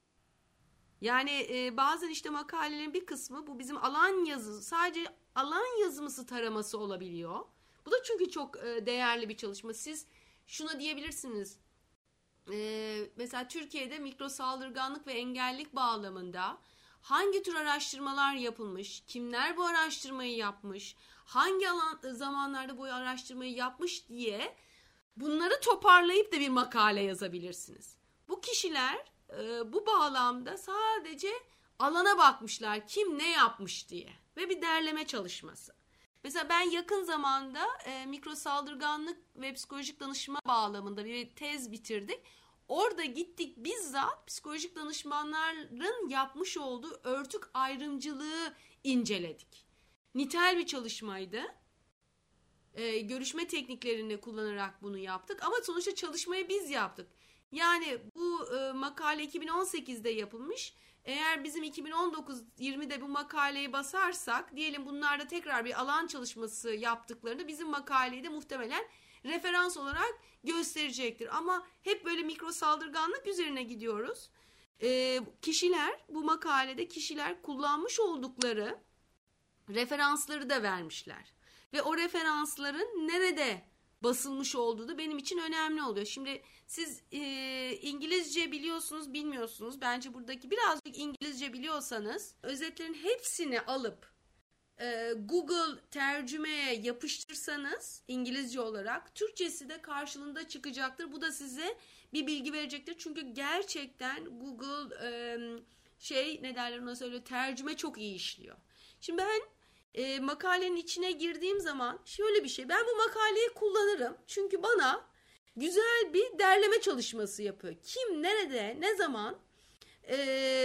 Yani e, bazen işte makalelerin bir kısmı bu bizim alan yazı, sadece alan yazımısı taraması olabiliyor. Bu da çünkü çok e, değerli bir çalışma. Siz şuna diyebilirsiniz. E, mesela Türkiye'de mikro saldırganlık ve engellilik bağlamında hangi tür araştırmalar yapılmış, kimler bu araştırmayı yapmış, hangi alan zamanlarda bu araştırmayı yapmış diye bunları toparlayıp da bir makale yazabilirsiniz. Bu kişiler e, bu bağlamda sadece alana bakmışlar, kim ne yapmış diye ve bir derleme çalışması. Mesela ben yakın zamanda e, mikro saldırganlık ve psikolojik danışma bağlamında bir tez bitirdik. Orada gittik bizzat psikolojik danışmanların yapmış olduğu örtük ayrımcılığı inceledik. Nitel bir çalışmaydı. Ee, görüşme tekniklerini kullanarak bunu yaptık. Ama sonuçta çalışmayı biz yaptık. Yani bu e, makale iki bin on sekizde yapılmış. Eğer bizim iki bin on dokuz yirmide bu makaleyi basarsak, diyelim bunlarda tekrar bir alan çalışması yaptıklarında bizim makaleyi de muhtemelen referans olarak gösterecektir. Ama hep böyle mikro saldırganlık üzerine gidiyoruz. E, kişiler, bu makalede kişiler kullanmış oldukları referansları da vermişler. Ve o referansların nerede basılmış olduğu da benim için önemli oluyor. Şimdi siz e, İngilizce biliyorsunuz, bilmiyorsunuz. Bence buradaki birazcık İngilizce biliyorsanız özetlerin hepsini alıp e, Google tercümeye yapıştırsanız İngilizce olarak Türkçesi de karşılığında çıkacaktır. Bu da size bir bilgi verecektir. Çünkü gerçekten Google e, şey ne derler ona söyle tercüme çok iyi işliyor. Şimdi ben E, makalenin içine girdiğim zaman şöyle bir şey. Ben bu makaleyi kullanırım. Çünkü bana güzel bir derleme çalışması yapıyor. Kim, nerede, ne zaman e,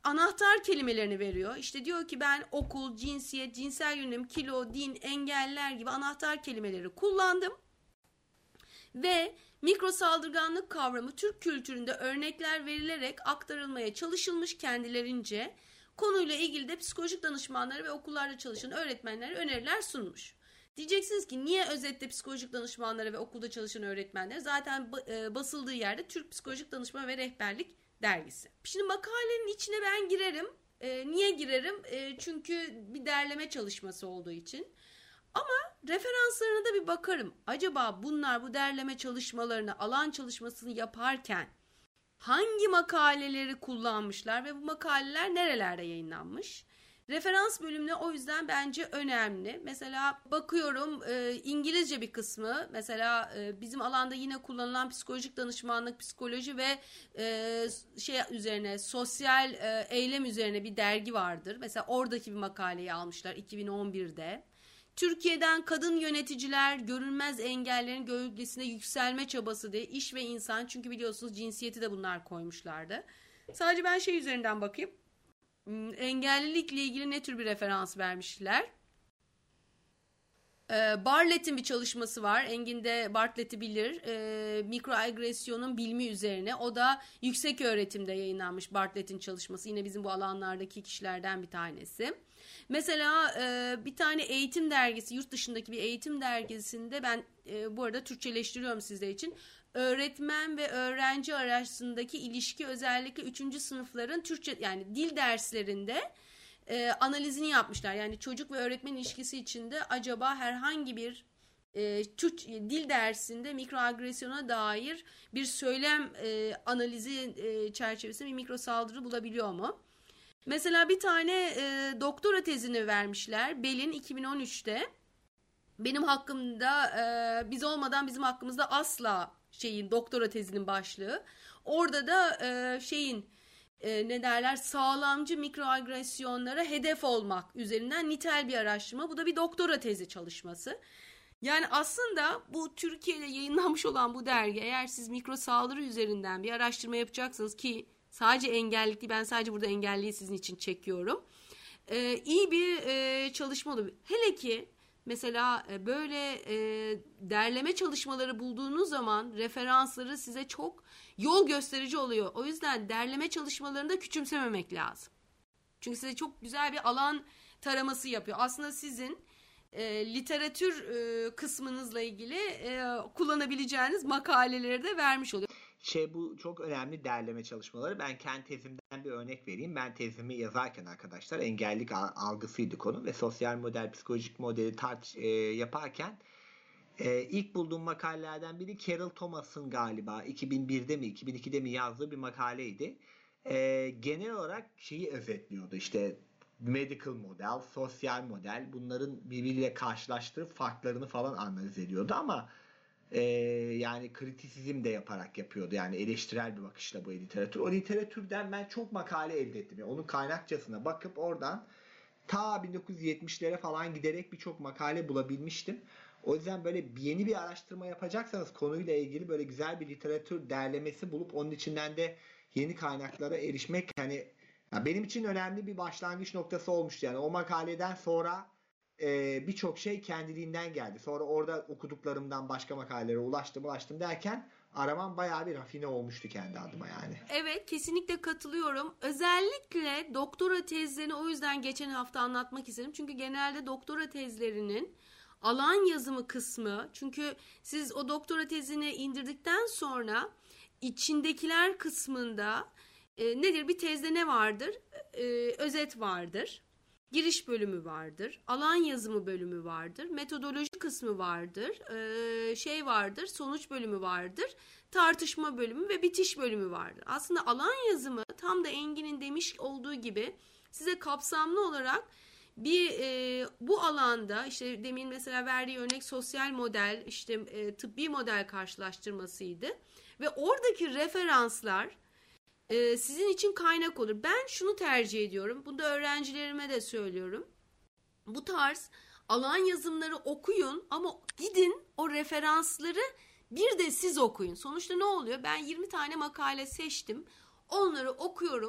anahtar kelimelerini veriyor. İşte diyor ki ben okul, cinsiyet, cinsel yönelim, kilo, din, engeller gibi anahtar kelimeleri kullandım. Ve mikro saldırganlık kavramı Türk kültüründe örnekler verilerek aktarılmaya çalışılmış kendilerince. Konuyla ilgili de psikolojik danışmanları ve okullarda çalışan öğretmenlere öneriler sunmuş. Diyeceksiniz ki niye özetle psikolojik danışmanları ve okulda çalışan öğretmenlere? Zaten basıldığı yerde Türk Psikolojik Danışma ve Rehberlik Dergisi. Şimdi makalenin içine ben girerim. E, niye girerim? E, çünkü bir derleme çalışması olduğu için. Ama referanslarına da bir bakarım. Acaba bunlar bu derleme çalışmalarını, alan çalışmasını yaparken hangi makaleleri kullanmışlar ve bu makaleler nerelerde yayınlanmış? Referans bölümüne o yüzden bence önemli. Mesela bakıyorum e, İngilizce bir kısmı. Mesela e, bizim alanda yine kullanılan psikolojik danışmanlık, psikoloji ve e, şey üzerine sosyal e, eylem üzerine bir dergi vardır. Mesela oradaki bir makaleyi almışlar iki bin on birde. Türkiye'den kadın yöneticiler görünmez engellerin gölgesine yükselme çabası diye iş ve insan, çünkü biliyorsunuz cinsiyeti de bunlar koymuşlardı. Sadece ben şey üzerinden bakayım. Engellilikle ilgili ne tür bir referans vermişler? Ee, Bartlett'in bir çalışması var. Engin de Bartlett'i bilir. Ee, mikroagresyonun bilimi üzerine. O da yüksek öğretimde yayınlanmış Bartlett'in çalışması. Yine bizim bu alanlardaki kişilerden bir tanesi. Mesela e, bir tane eğitim dergisi, yurt dışındaki bir eğitim dergisinde, ben e, bu arada Türkçeleştiriyorum sizler için. Öğretmen ve öğrenci arasındaki ilişki, özellikle üçüncü sınıfların Türkçe, yani dil derslerinde e, analizini yapmışlar. Yani çocuk ve öğretmen ilişkisi içinde acaba herhangi bir e, Türk dil dersinde mikroagresyona dair bir söylem e, analizi e, çerçevesinde bir mikro saldırı bulabiliyor mu? Mesela bir tane e, doktora tezini vermişler. Bell'in iki bin on üçte. Benim hakkımda e, biz olmadan bizim hakkımızda asla şeyin doktora tezinin başlığı. Orada da e, şeyin e, ne derler sağlamcı mikroagresyonlara hedef olmak üzerinden nitel bir araştırma. Bu da bir doktora tezi çalışması. Yani aslında bu Türkiye'de yayınlanmış olan bu dergi, eğer siz mikro saldırı üzerinden bir araştırma yapacaksınız ki sadece engellilik değil, ben sadece burada engelliyi sizin için çekiyorum. Ee, iyi bir e, çalışma olur. Hele ki mesela e, böyle e, derleme çalışmaları bulduğunuz zaman referansları size çok yol gösterici oluyor. O yüzden derleme çalışmalarını da küçümsememek lazım. Çünkü size çok güzel bir alan taraması yapıyor. Aslında sizin e, literatür e, kısmınızla ilgili e, kullanabileceğiniz makaleleri de vermiş oluyor. Şey, bu çok önemli derleme çalışmaları. Ben kendi tezimden bir örnek vereyim. Ben tezimi yazarken arkadaşlar engellilik algısıydı konu ve sosyal model, psikolojik modeli tartış e, yaparken e, ilk bulduğum makalelerden biri Carol Thomas'ın galiba iki bin birde mi iki bin ikide mi yazdığı bir makaleydi. E, genel olarak şeyi özetliyordu, işte medical model, sosyal model, bunların birbiriyle karşılaştırıp farklarını falan analiz ediyordu ama Ee, yani kritisizm de yaparak yapıyordu. Yani eleştirel bir bakışla bu literatür. O literatürden ben çok makale elde ettim. Yani onun kaynakçasına bakıp oradan ta bin dokuz yüz yetmişlere falan giderek birçok makale bulabilmiştim. O yüzden böyle yeni bir araştırma yapacaksanız konuyla ilgili böyle güzel bir literatür derlemesi bulup onun içinden de yeni kaynaklara erişmek, hani benim için önemli bir başlangıç noktası olmuştu. Yani o makaleden sonra Ee, birçok şey kendiliğinden geldi. Sonra orada okuduklarımdan başka makalelere ulaştım ulaştım derken aramam bayağı bir rafine olmuştu kendi adıma yani. Evet, kesinlikle katılıyorum. Özellikle doktora tezlerini o yüzden geçen hafta anlatmak istedim. Çünkü genelde doktora tezlerinin alan yazımı kısmı, çünkü siz o doktora tezini indirdikten sonra içindekiler kısmında e, nedir? Bir tezde ne vardır? E, özet vardır. Giriş bölümü vardır, alan yazımı bölümü vardır, metodoloji kısmı vardır, ee, şey vardır, sonuç bölümü vardır, tartışma bölümü ve bitiş bölümü vardır. Aslında alan yazımı tam da Engin'in demiş olduğu gibi size kapsamlı olarak bir e, bu alanda, işte demin mesela verdiği örnek sosyal model, işte e, tıbbi model karşılaştırmasıydı ve oradaki referanslar Ee, sizin için kaynak olur. Ben şunu tercih ediyorum. Bunu da öğrencilerime de söylüyorum. Bu tarz alan yazımları okuyun ama gidin o referansları bir de siz okuyun. Sonuçta ne oluyor? Ben yirmi tane makale seçtim. Onları okuyorum.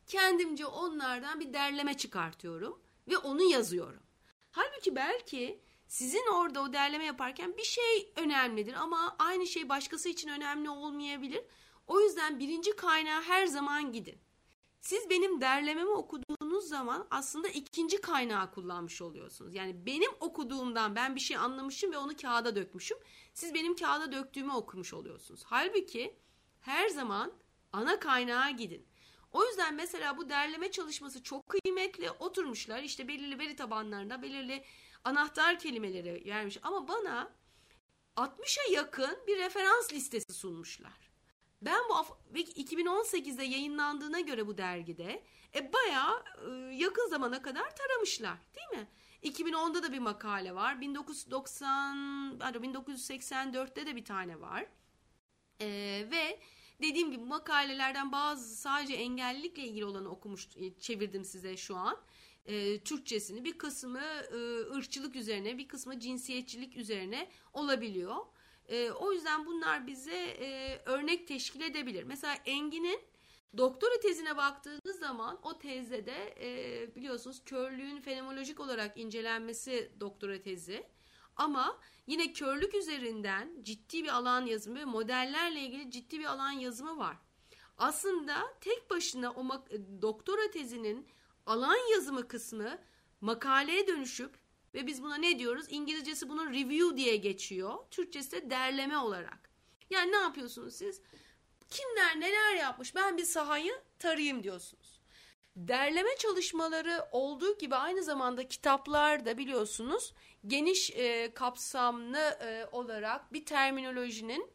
kendimce onlardan bir derleme çıkartıyorum ve onu yazıyorum. Halbuki belki sizin orada o derleme yaparken bir şey önemlidir ama aynı şey başkası için önemli olmayabilir. O yüzden birinci kaynağa her zaman gidin. Siz benim derlememi okuduğunuz zaman aslında ikinci kaynağı kullanmış oluyorsunuz. Yani benim okuduğumdan ben bir şey anlamışım ve onu kağıda dökmüşüm. Siz benim kağıda döktüğümü okumuş oluyorsunuz. Halbuki her zaman ana kaynağa gidin. O yüzden mesela bu derleme çalışması çok kıymetli. Oturmuşlar işte belirli veri tabanlarında belirli anahtar kelimeleri vermiş. Ama bana altmışa yakın bir referans listesi sunmuşlar. Ben bu iki bin on sekizde yayınlandığına göre bu dergide e, bayağı e, yakın zamana kadar taramışlar, değil mi? iki bin onda da bir makale var. bin dokuz yüz doksan, bin dokuz yüz seksen dörtte de bir tane var. E, ve dediğim gibi makalelerden bazı sadece engellilikle ilgili olanı okumuş, çevirdim size şu an. E, Türkçesini bir kısmı e, ırkçılık üzerine, bir kısmı cinsiyetçilik üzerine olabiliyor. E, o yüzden bunlar bize e, örnek teşkil edebilir. Mesela Engin'in doktora tezine baktığınız zaman o tezde de e, biliyorsunuz körlüğün fenomenolojik olarak incelenmesi doktora tezi. Ama yine körlük üzerinden ciddi bir alan yazımı ve modellerle ilgili ciddi bir alan yazımı var. Aslında tek başına o doktora tezinin alan yazımı kısmı makaleye dönüşüp ve biz buna ne diyoruz? İngilizcesi bunun review diye geçiyor. Türkçesi de derleme olarak. Yani ne yapıyorsunuz siz? Kimler neler yapmış? Ben bir sahayı tarayayım diyorsunuz. Derleme çalışmaları olduğu gibi aynı zamanda kitaplar da biliyorsunuz geniş e, kapsamlı e, olarak bir terminolojinin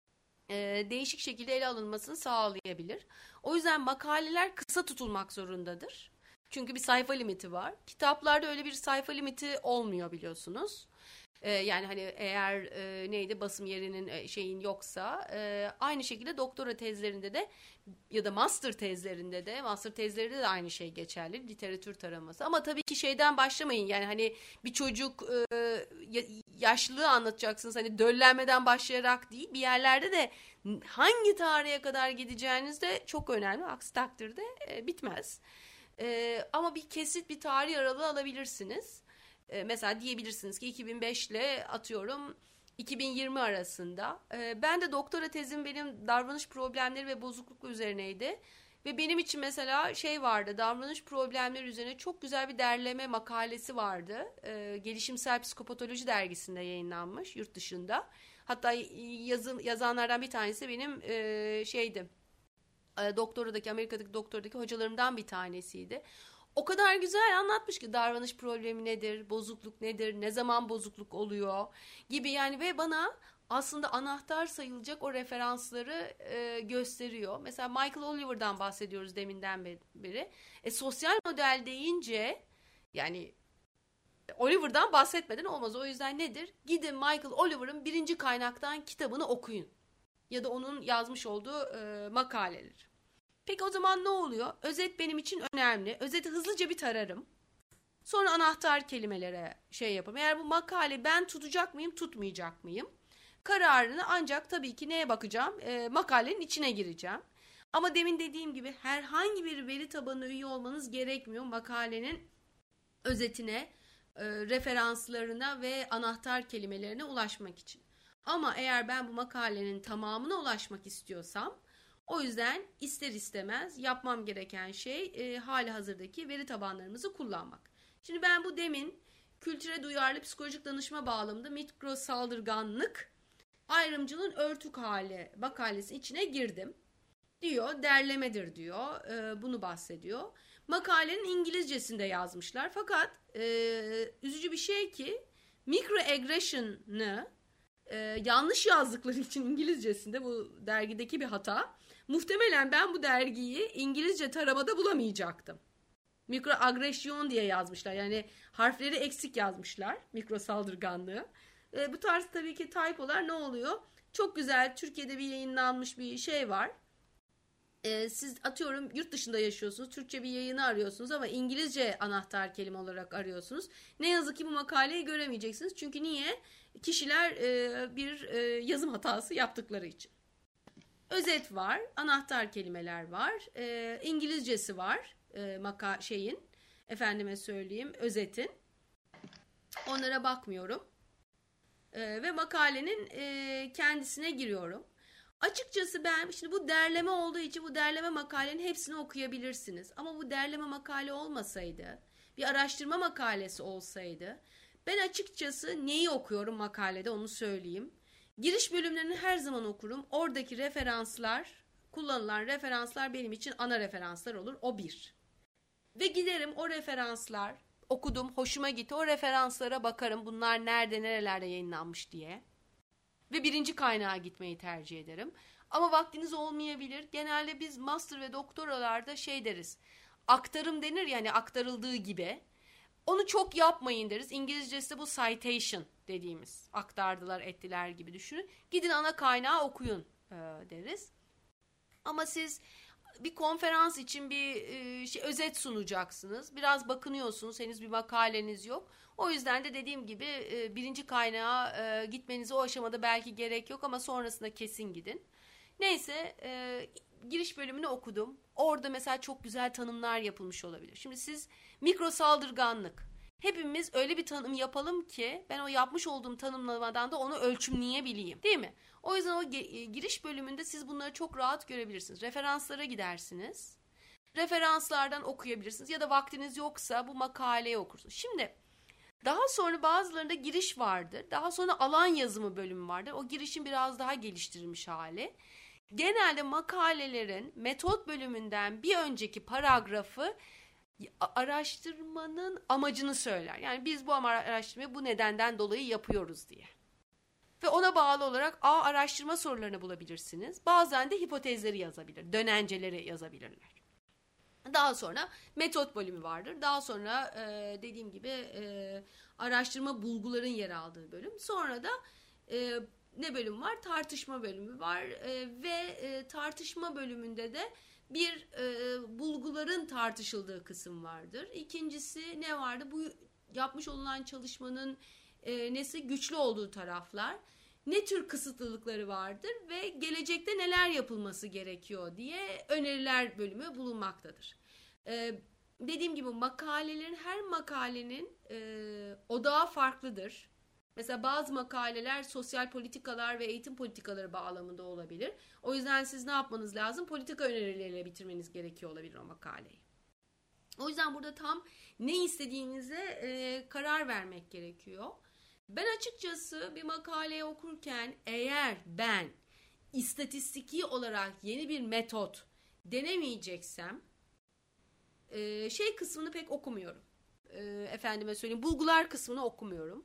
e, değişik şekilde ele alınmasını sağlayabilir. O yüzden makaleler kısa tutulmak zorundadır. Çünkü bir sayfa limiti var. Kitaplarda öyle bir sayfa limiti olmuyor biliyorsunuz. Ee, yani hani eğer e, neydi basım yerinin e, şeyin yoksa e, aynı şekilde doktora tezlerinde de ya da master tezlerinde de master tezlerinde de aynı şey geçerli, literatür taraması. Ama tabii ki şeyden başlamayın, yani hani bir çocuk e, yaşlılığı anlatacaksınız, hani döllenmeden başlayarak değil, bir yerlerde de hangi tarihe kadar gideceğiniz de çok önemli. Aksi takdirde e, bitmez. E, ama bir kesit bir tarih aralığı alabilirsiniz. E, mesela diyebilirsiniz ki iki bin beş ile atıyorum iki bin yirmi arasında. E, ben de doktora tezim benim davranış problemleri ve bozukluklu üzerineydi. Ve benim için mesela şey vardı, davranış problemleri üzerine çok güzel bir derleme makalesi vardı. E, Gelişimsel Psikopatoloji dergisinde yayınlanmış yurt dışında. Hatta yazım, yazanlardan bir tanesi benim e, şeydi. E, doktoradaki, Amerika'daki doktoradaki hocalarımdan bir tanesiydi. O kadar güzel anlatmış ki davranış problemi nedir, bozukluk nedir, ne zaman bozukluk oluyor gibi yani, ve bana aslında anahtar sayılacak o referansları e, gösteriyor. Mesela Michael Oliver'dan bahsediyoruz deminden beri. E, sosyal model deyince yani Oliver'dan bahsetmeden olmaz. O yüzden nedir? Gidin Michael Oliver'ın birinci kaynaktan kitabını okuyun. Ya da onun yazmış olduğu e, makaleler. Peki o zaman ne oluyor? Özet benim için önemli. Özeti hızlıca bir tararım. Sonra anahtar kelimelere şey yaparım. Eğer bu makale ben tutacak mıyım, tutmayacak mıyım? Kararını ancak tabii ki neye bakacağım? E, makalenin içine gireceğim. Ama demin dediğim gibi herhangi bir veri tabanına üye olmanız gerekmiyor. Makalenin özetine, e, referanslarına ve anahtar kelimelerine ulaşmak için. Ama eğer ben bu makalenin tamamına ulaşmak istiyorsam, o yüzden ister istemez yapmam gereken şey e, hali hazırdaki veri tabanlarımızı kullanmak. Şimdi ben bu demin kültüre duyarlı psikolojik danışma bağlamında mikro saldırganlık ayrımcılığın örtük hali makalesi içine girdim. Diyor, derlemedir diyor, e, bunu bahsediyor. Makalenin İngilizcesinde yazmışlar. Fakat e, üzücü bir şey ki microaggression'ı e, yanlış yazdıkları için İngilizcesinde, bu dergideki bir hata. Muhtemelen ben bu dergiyi İngilizce taramada bulamayacaktım. Mikroagresyon diye yazmışlar. Yani harfleri eksik yazmışlar. Mikro saldırganlığı. E, bu tarz tabii ki typolar ne oluyor? Çok güzel Türkiye'de bir yayınlanmış bir şey var. E, siz atıyorum yurt dışında yaşıyorsunuz. Türkçe bir yayını arıyorsunuz ama İngilizce anahtar kelime olarak arıyorsunuz. Ne yazık ki bu makaleyi göremeyeceksiniz. Çünkü niye? Kişiler e, bir e, yazım hatası yaptıkları için. Özet var, anahtar kelimeler var, e, İngilizcesi var, e, maka şeyin, efendime söyleyeyim, özetin. Onlara bakmıyorum. E, ve makalenin e, kendisine giriyorum. Açıkçası ben, şimdi bu derleme olduğu için bu derleme makalenin hepsini okuyabilirsiniz. Ama bu derleme makale olmasaydı, bir araştırma makalesi olsaydı, ben açıkçası neyi okuyorum makalede onu söyleyeyim. Giriş bölümlerini her zaman okurum. Oradaki referanslar, kullanılan referanslar benim için ana referanslar olur. O bir. Ve giderim o referanslar, okudum, hoşuma gitti. O referanslara bakarım. Bunlar nerede, nerelerde yayınlanmış diye. Ve birinci kaynağa gitmeyi tercih ederim. Ama vaktiniz olmayabilir. Genelde biz master ve doktoralarda şey deriz. Aktarım denir, yani aktarıldığı gibi. Onu çok yapmayın deriz. İngilizcesi de bu citation dediğimiz. Aktardılar, ettiler gibi düşünün. Gidin ana kaynağı okuyun e, deriz. Ama siz bir konferans için bir e, şey, özet sunacaksınız. Biraz bakınıyorsunuz. Henüz bir makaleniz yok. O yüzden de dediğim gibi e, birinci kaynağa e, gitmenize o aşamada belki gerek yok ama sonrasında kesin gidin. Neyse e, giriş bölümünü okudum. Orada mesela çok güzel tanımlar yapılmış olabilir. Şimdi siz mikro saldırganlık. Hepimiz öyle bir tanım yapalım ki ben o yapmış olduğum tanımlamadan da onu ölçümleyebileyim. Değil mi? O yüzden o ge- giriş bölümünde siz bunları çok rahat görebilirsiniz. Referanslara gidersiniz. Referanslardan okuyabilirsiniz. Ya da vaktiniz yoksa bu makaleyi okursunuz. Şimdi daha sonra bazılarında giriş vardır. Daha sonra alan yazımı bölümü vardır. O girişin biraz daha geliştirilmiş hali. Genelde makalelerin metot bölümünden bir önceki paragrafı araştırmanın amacını söyler. Yani biz bu araştırmayı bu nedenden dolayı yapıyoruz diye. Ve ona bağlı olarak A araştırma sorularını bulabilirsiniz. Bazen de hipotezleri yazabilir, dönenceleri yazabilirler. Daha sonra metot bölümü vardır. Daha sonra e, dediğim gibi e, araştırma bulguların yer aldığı bölüm. Sonra da e, ne bölüm var? Tartışma bölümü var e, ve e, tartışma bölümünde de bir e, bulguların tartışıldığı kısım vardır. İkincisi ne vardı? Bu yapmış olunan çalışmanın e, nesi? Güçlü olduğu taraflar. Ne tür kısıtlılıkları vardır ve gelecekte neler yapılması gerekiyor diye öneriler bölümü bulunmaktadır. Ee, dediğim gibi makalelerin, her makalenin e, odağı farklıdır. Mesela bazı makaleler sosyal politikalar ve eğitim politikaları bağlamında olabilir. O yüzden siz ne yapmanız lazım? Politika önerileriyle bitirmeniz gerekiyor olabilir o makaleyi. O yüzden burada tam ne istediğinize e, karar vermek gerekiyor. Ben açıkçası bir makaleyi okurken eğer ben istatistiki olarak yeni bir metot denemeyeceksem e, şey kısmını pek okumuyorum. E, efendime söyleyeyim, bulgular kısmını okumuyorum.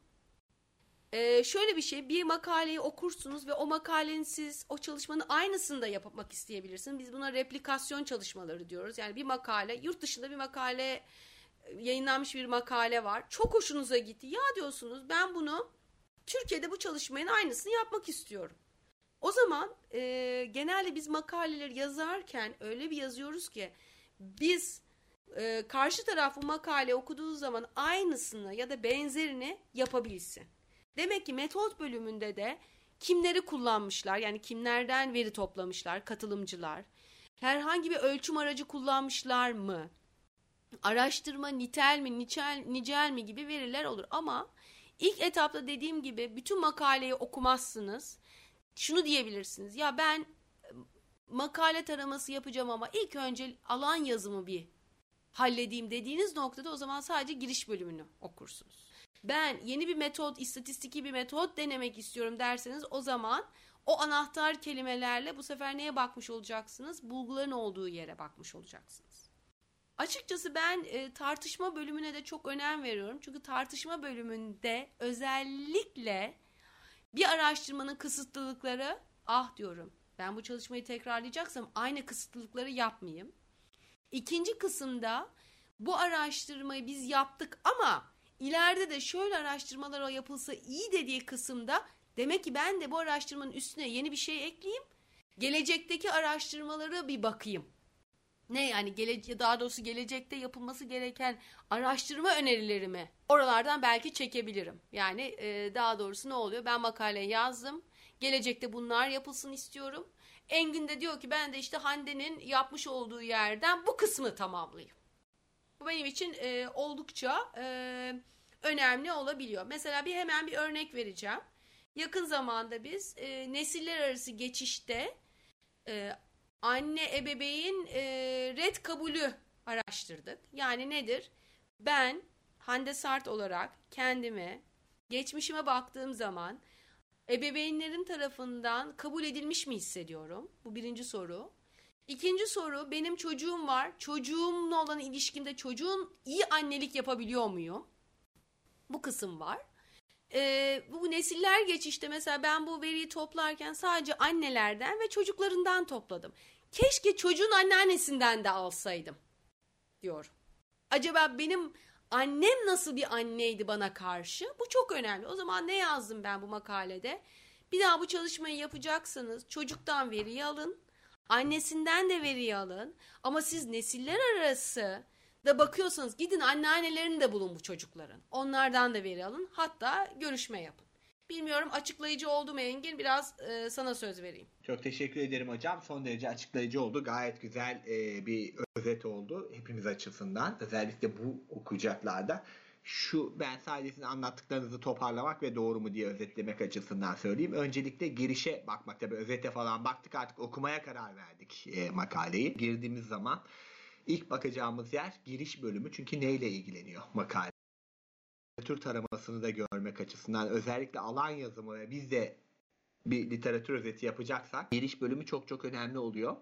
E, şöyle bir şey, bir makaleyi okursunuz ve o makalenin siz o çalışmanın aynısını da yapmak isteyebilirsiniz. Biz buna replikasyon çalışmaları diyoruz. Yani bir makale, yurt dışında bir makale, yayınlanmış bir makale var. Çok hoşunuza gitti. Ya diyorsunuz, ben bunu Türkiye'de bu çalışmanın aynısını yapmak istiyorum. O zaman e, genelde biz makaleleri yazarken öyle bir yazıyoruz ki biz e, karşı taraf bu makale okuduğu zaman aynısını ya da benzerini yapabilsin. Demek ki metot bölümünde de kimleri kullanmışlar, yani kimlerden veri toplamışlar, katılımcılar, herhangi bir ölçüm aracı kullanmışlar mı? Araştırma nitel mi, nicel, nicel mi gibi veriler olur. Ama ilk etapta dediğim gibi bütün makaleyi okumazsınız. Şunu diyebilirsiniz. Ya ben makale taraması yapacağım ama ilk önce alan yazımı bir halledeyim dediğiniz noktada o zaman sadece giriş bölümünü okursunuz. Ben yeni bir metot, istatistiki bir metot denemek istiyorum derseniz o zaman o anahtar kelimelerle bu sefer neye bakmış olacaksınız? Bulguların olduğu yere bakmış olacaksınız. Açıkçası ben e, tartışma bölümüne de çok önem veriyorum. Çünkü tartışma bölümünde özellikle bir araştırmanın kısıtlılıkları, ah diyorum ben bu çalışmayı tekrarlayacaksam aynı kısıtlılıkları yapmayayım. İkinci kısımda bu araştırmayı biz yaptık ama ileride de şöyle araştırmalar yapılsa iyi dediği kısımda demek ki ben de bu araştırmanın üstüne yeni bir şey ekleyeyim. Gelecekteki araştırmalara bir bakayım. Ne yani gele, daha doğrusu gelecekte yapılması gereken araştırma önerilerimi oralardan belki çekebilirim. Yani e, daha doğrusu ne oluyor? Ben makale yazdım. Gelecekte bunlar yapılsın istiyorum. Engin de diyor ki ben de işte Hande'nin yapmış olduğu yerden bu kısmı tamamlayayım. Bu benim için e, oldukça e, önemli olabiliyor. Mesela bir hemen bir örnek vereceğim. Yakın zamanda biz e, nesiller arası geçişte e, anne ebeveyn e, red kabulü araştırdık. Yani nedir? Ben Hande Sart olarak kendime, geçmişime baktığım zaman ebeveynlerin tarafından kabul edilmiş mi hissediyorum? Bu birinci soru. İkinci soru, benim çocuğum var. Çocuğumla olan ilişkimde çocuğun iyi annelik yapabiliyor muyum? Bu kısım var. Ee, bu nesiller geçişte mesela ben bu veriyi toplarken sadece annelerden ve çocuklarından topladım. Keşke çocuğun anneannesinden de alsaydım diyorum. Acaba benim annem nasıl bir anneydi bana karşı? Bu çok önemli. O zaman ne yazdım ben bu makalede? Bir daha bu çalışmayı yapacaksanız çocuktan veriyi alın. Annesinden de veriyi alın. Ama siz nesiller arası da bakıyorsanız gidin anneannelerini de bulun bu çocukların. Onlardan da veri alın. Hatta görüşme yapın. Bilmiyorum açıklayıcı oldu mu Engin? Biraz e, sana söz vereyim. Çok teşekkür ederim hocam. Son derece açıklayıcı oldu. Gayet güzel e, bir özet oldu hepimiz açısından. Özellikle bu okuyacaklarda. Şu ben sadece sizin anlattıklarınızı toparlamak ve doğru mu diye özetlemek açısından söyleyeyim. Öncelikle girişe bakmak. Tabii özete falan baktık, artık okumaya karar verdik e, makaleyi. Girdiğimiz zaman ilk bakacağımız yer giriş bölümü. Çünkü neyle ilgileniyor makale? Literatür taramasını da görmek açısından, özellikle alan yazımı ve biz de bir literatür özeti yapacaksak giriş bölümü çok çok önemli oluyor.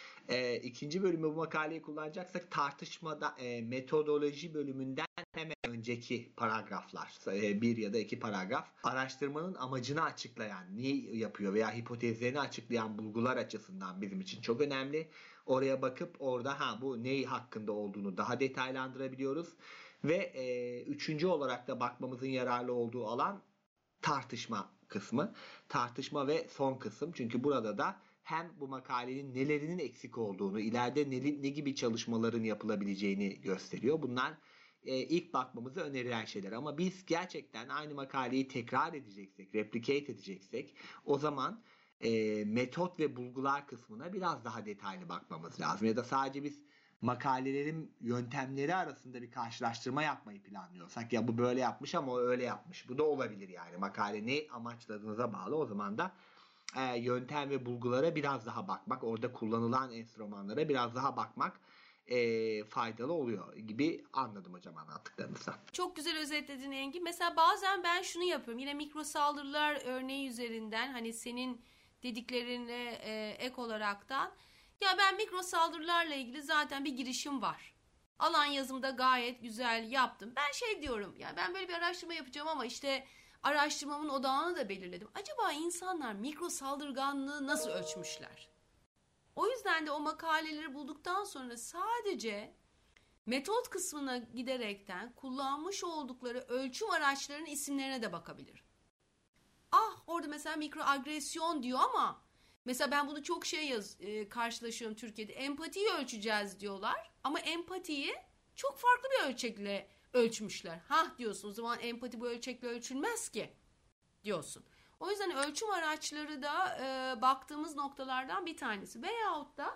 E, ikinci bölümü bu makaleyi kullanacaksak tartışmada e, metodoloji bölümünden hemen önceki paragraflar, e, bir ya da iki paragraf araştırmanın amacını açıklayan, ne yapıyor veya hipotezlerini açıklayan bulgular açısından bizim için çok önemli. Oraya bakıp orada ha bu ne hakkında olduğunu daha detaylandırabiliyoruz. Ve e, üçüncü olarak da bakmamızın yararlı olduğu alan tartışma kısmı. Tartışma ve son kısım. Çünkü burada da hem bu makalenin nelerinin eksik olduğunu, ileride ne, ne gibi çalışmaların yapılabileceğini gösteriyor. Bunlar e, ilk bakmamızı önerilen şeyler. Ama biz gerçekten aynı makaleyi tekrar edeceksek, replicate edeceksek o zaman e, metot ve bulgular kısmına biraz daha detaylı bakmamız lazım. Ya da sadece biz makalelerin yöntemleri arasında bir karşılaştırma yapmayı planlıyorsak, ya bu böyle yapmış ama o öyle yapmış. Bu da olabilir yani. Makale ne amaçladığınıza bağlı. O zaman da e, yöntem ve bulgulara biraz daha bakmak, orada kullanılan enstrümanlara biraz daha bakmak e, faydalı oluyor gibi anladım hocam anlattıklarınızdan. Çok güzel özetledin Engin. Mesela bazen ben şunu yapıyorum. Yine mikro saldırılar örneği üzerinden, hani senin dediklerine e, ek olaraktan, ya ben mikro saldırılarla ilgili zaten bir girişim var. Alan yazımda gayet güzel yaptım. Ben şey diyorum, ya ben böyle bir araştırma yapacağım ama işte araştırmamın odağını da belirledim. Acaba insanlar mikro saldırganlığı nasıl ölçmüşler? O yüzden de o makaleleri bulduktan sonra sadece metot kısmına giderekten kullanmış oldukları ölçüm araçlarının isimlerine de bakabilirim. Ah, orada mesela mikroagresyon diyor ama mesela ben bunu çok şey yaz, e, karşılaşıyorum Türkiye'de. Empatiyi ölçeceğiz diyorlar ama empatiyi çok farklı bir ölçekle ölçmüşler. Hah diyorsun, o zaman empati bu ölçekle ölçülmez ki diyorsun. O yüzden ölçüm araçları da e, baktığımız noktalardan bir tanesi. Veyahut da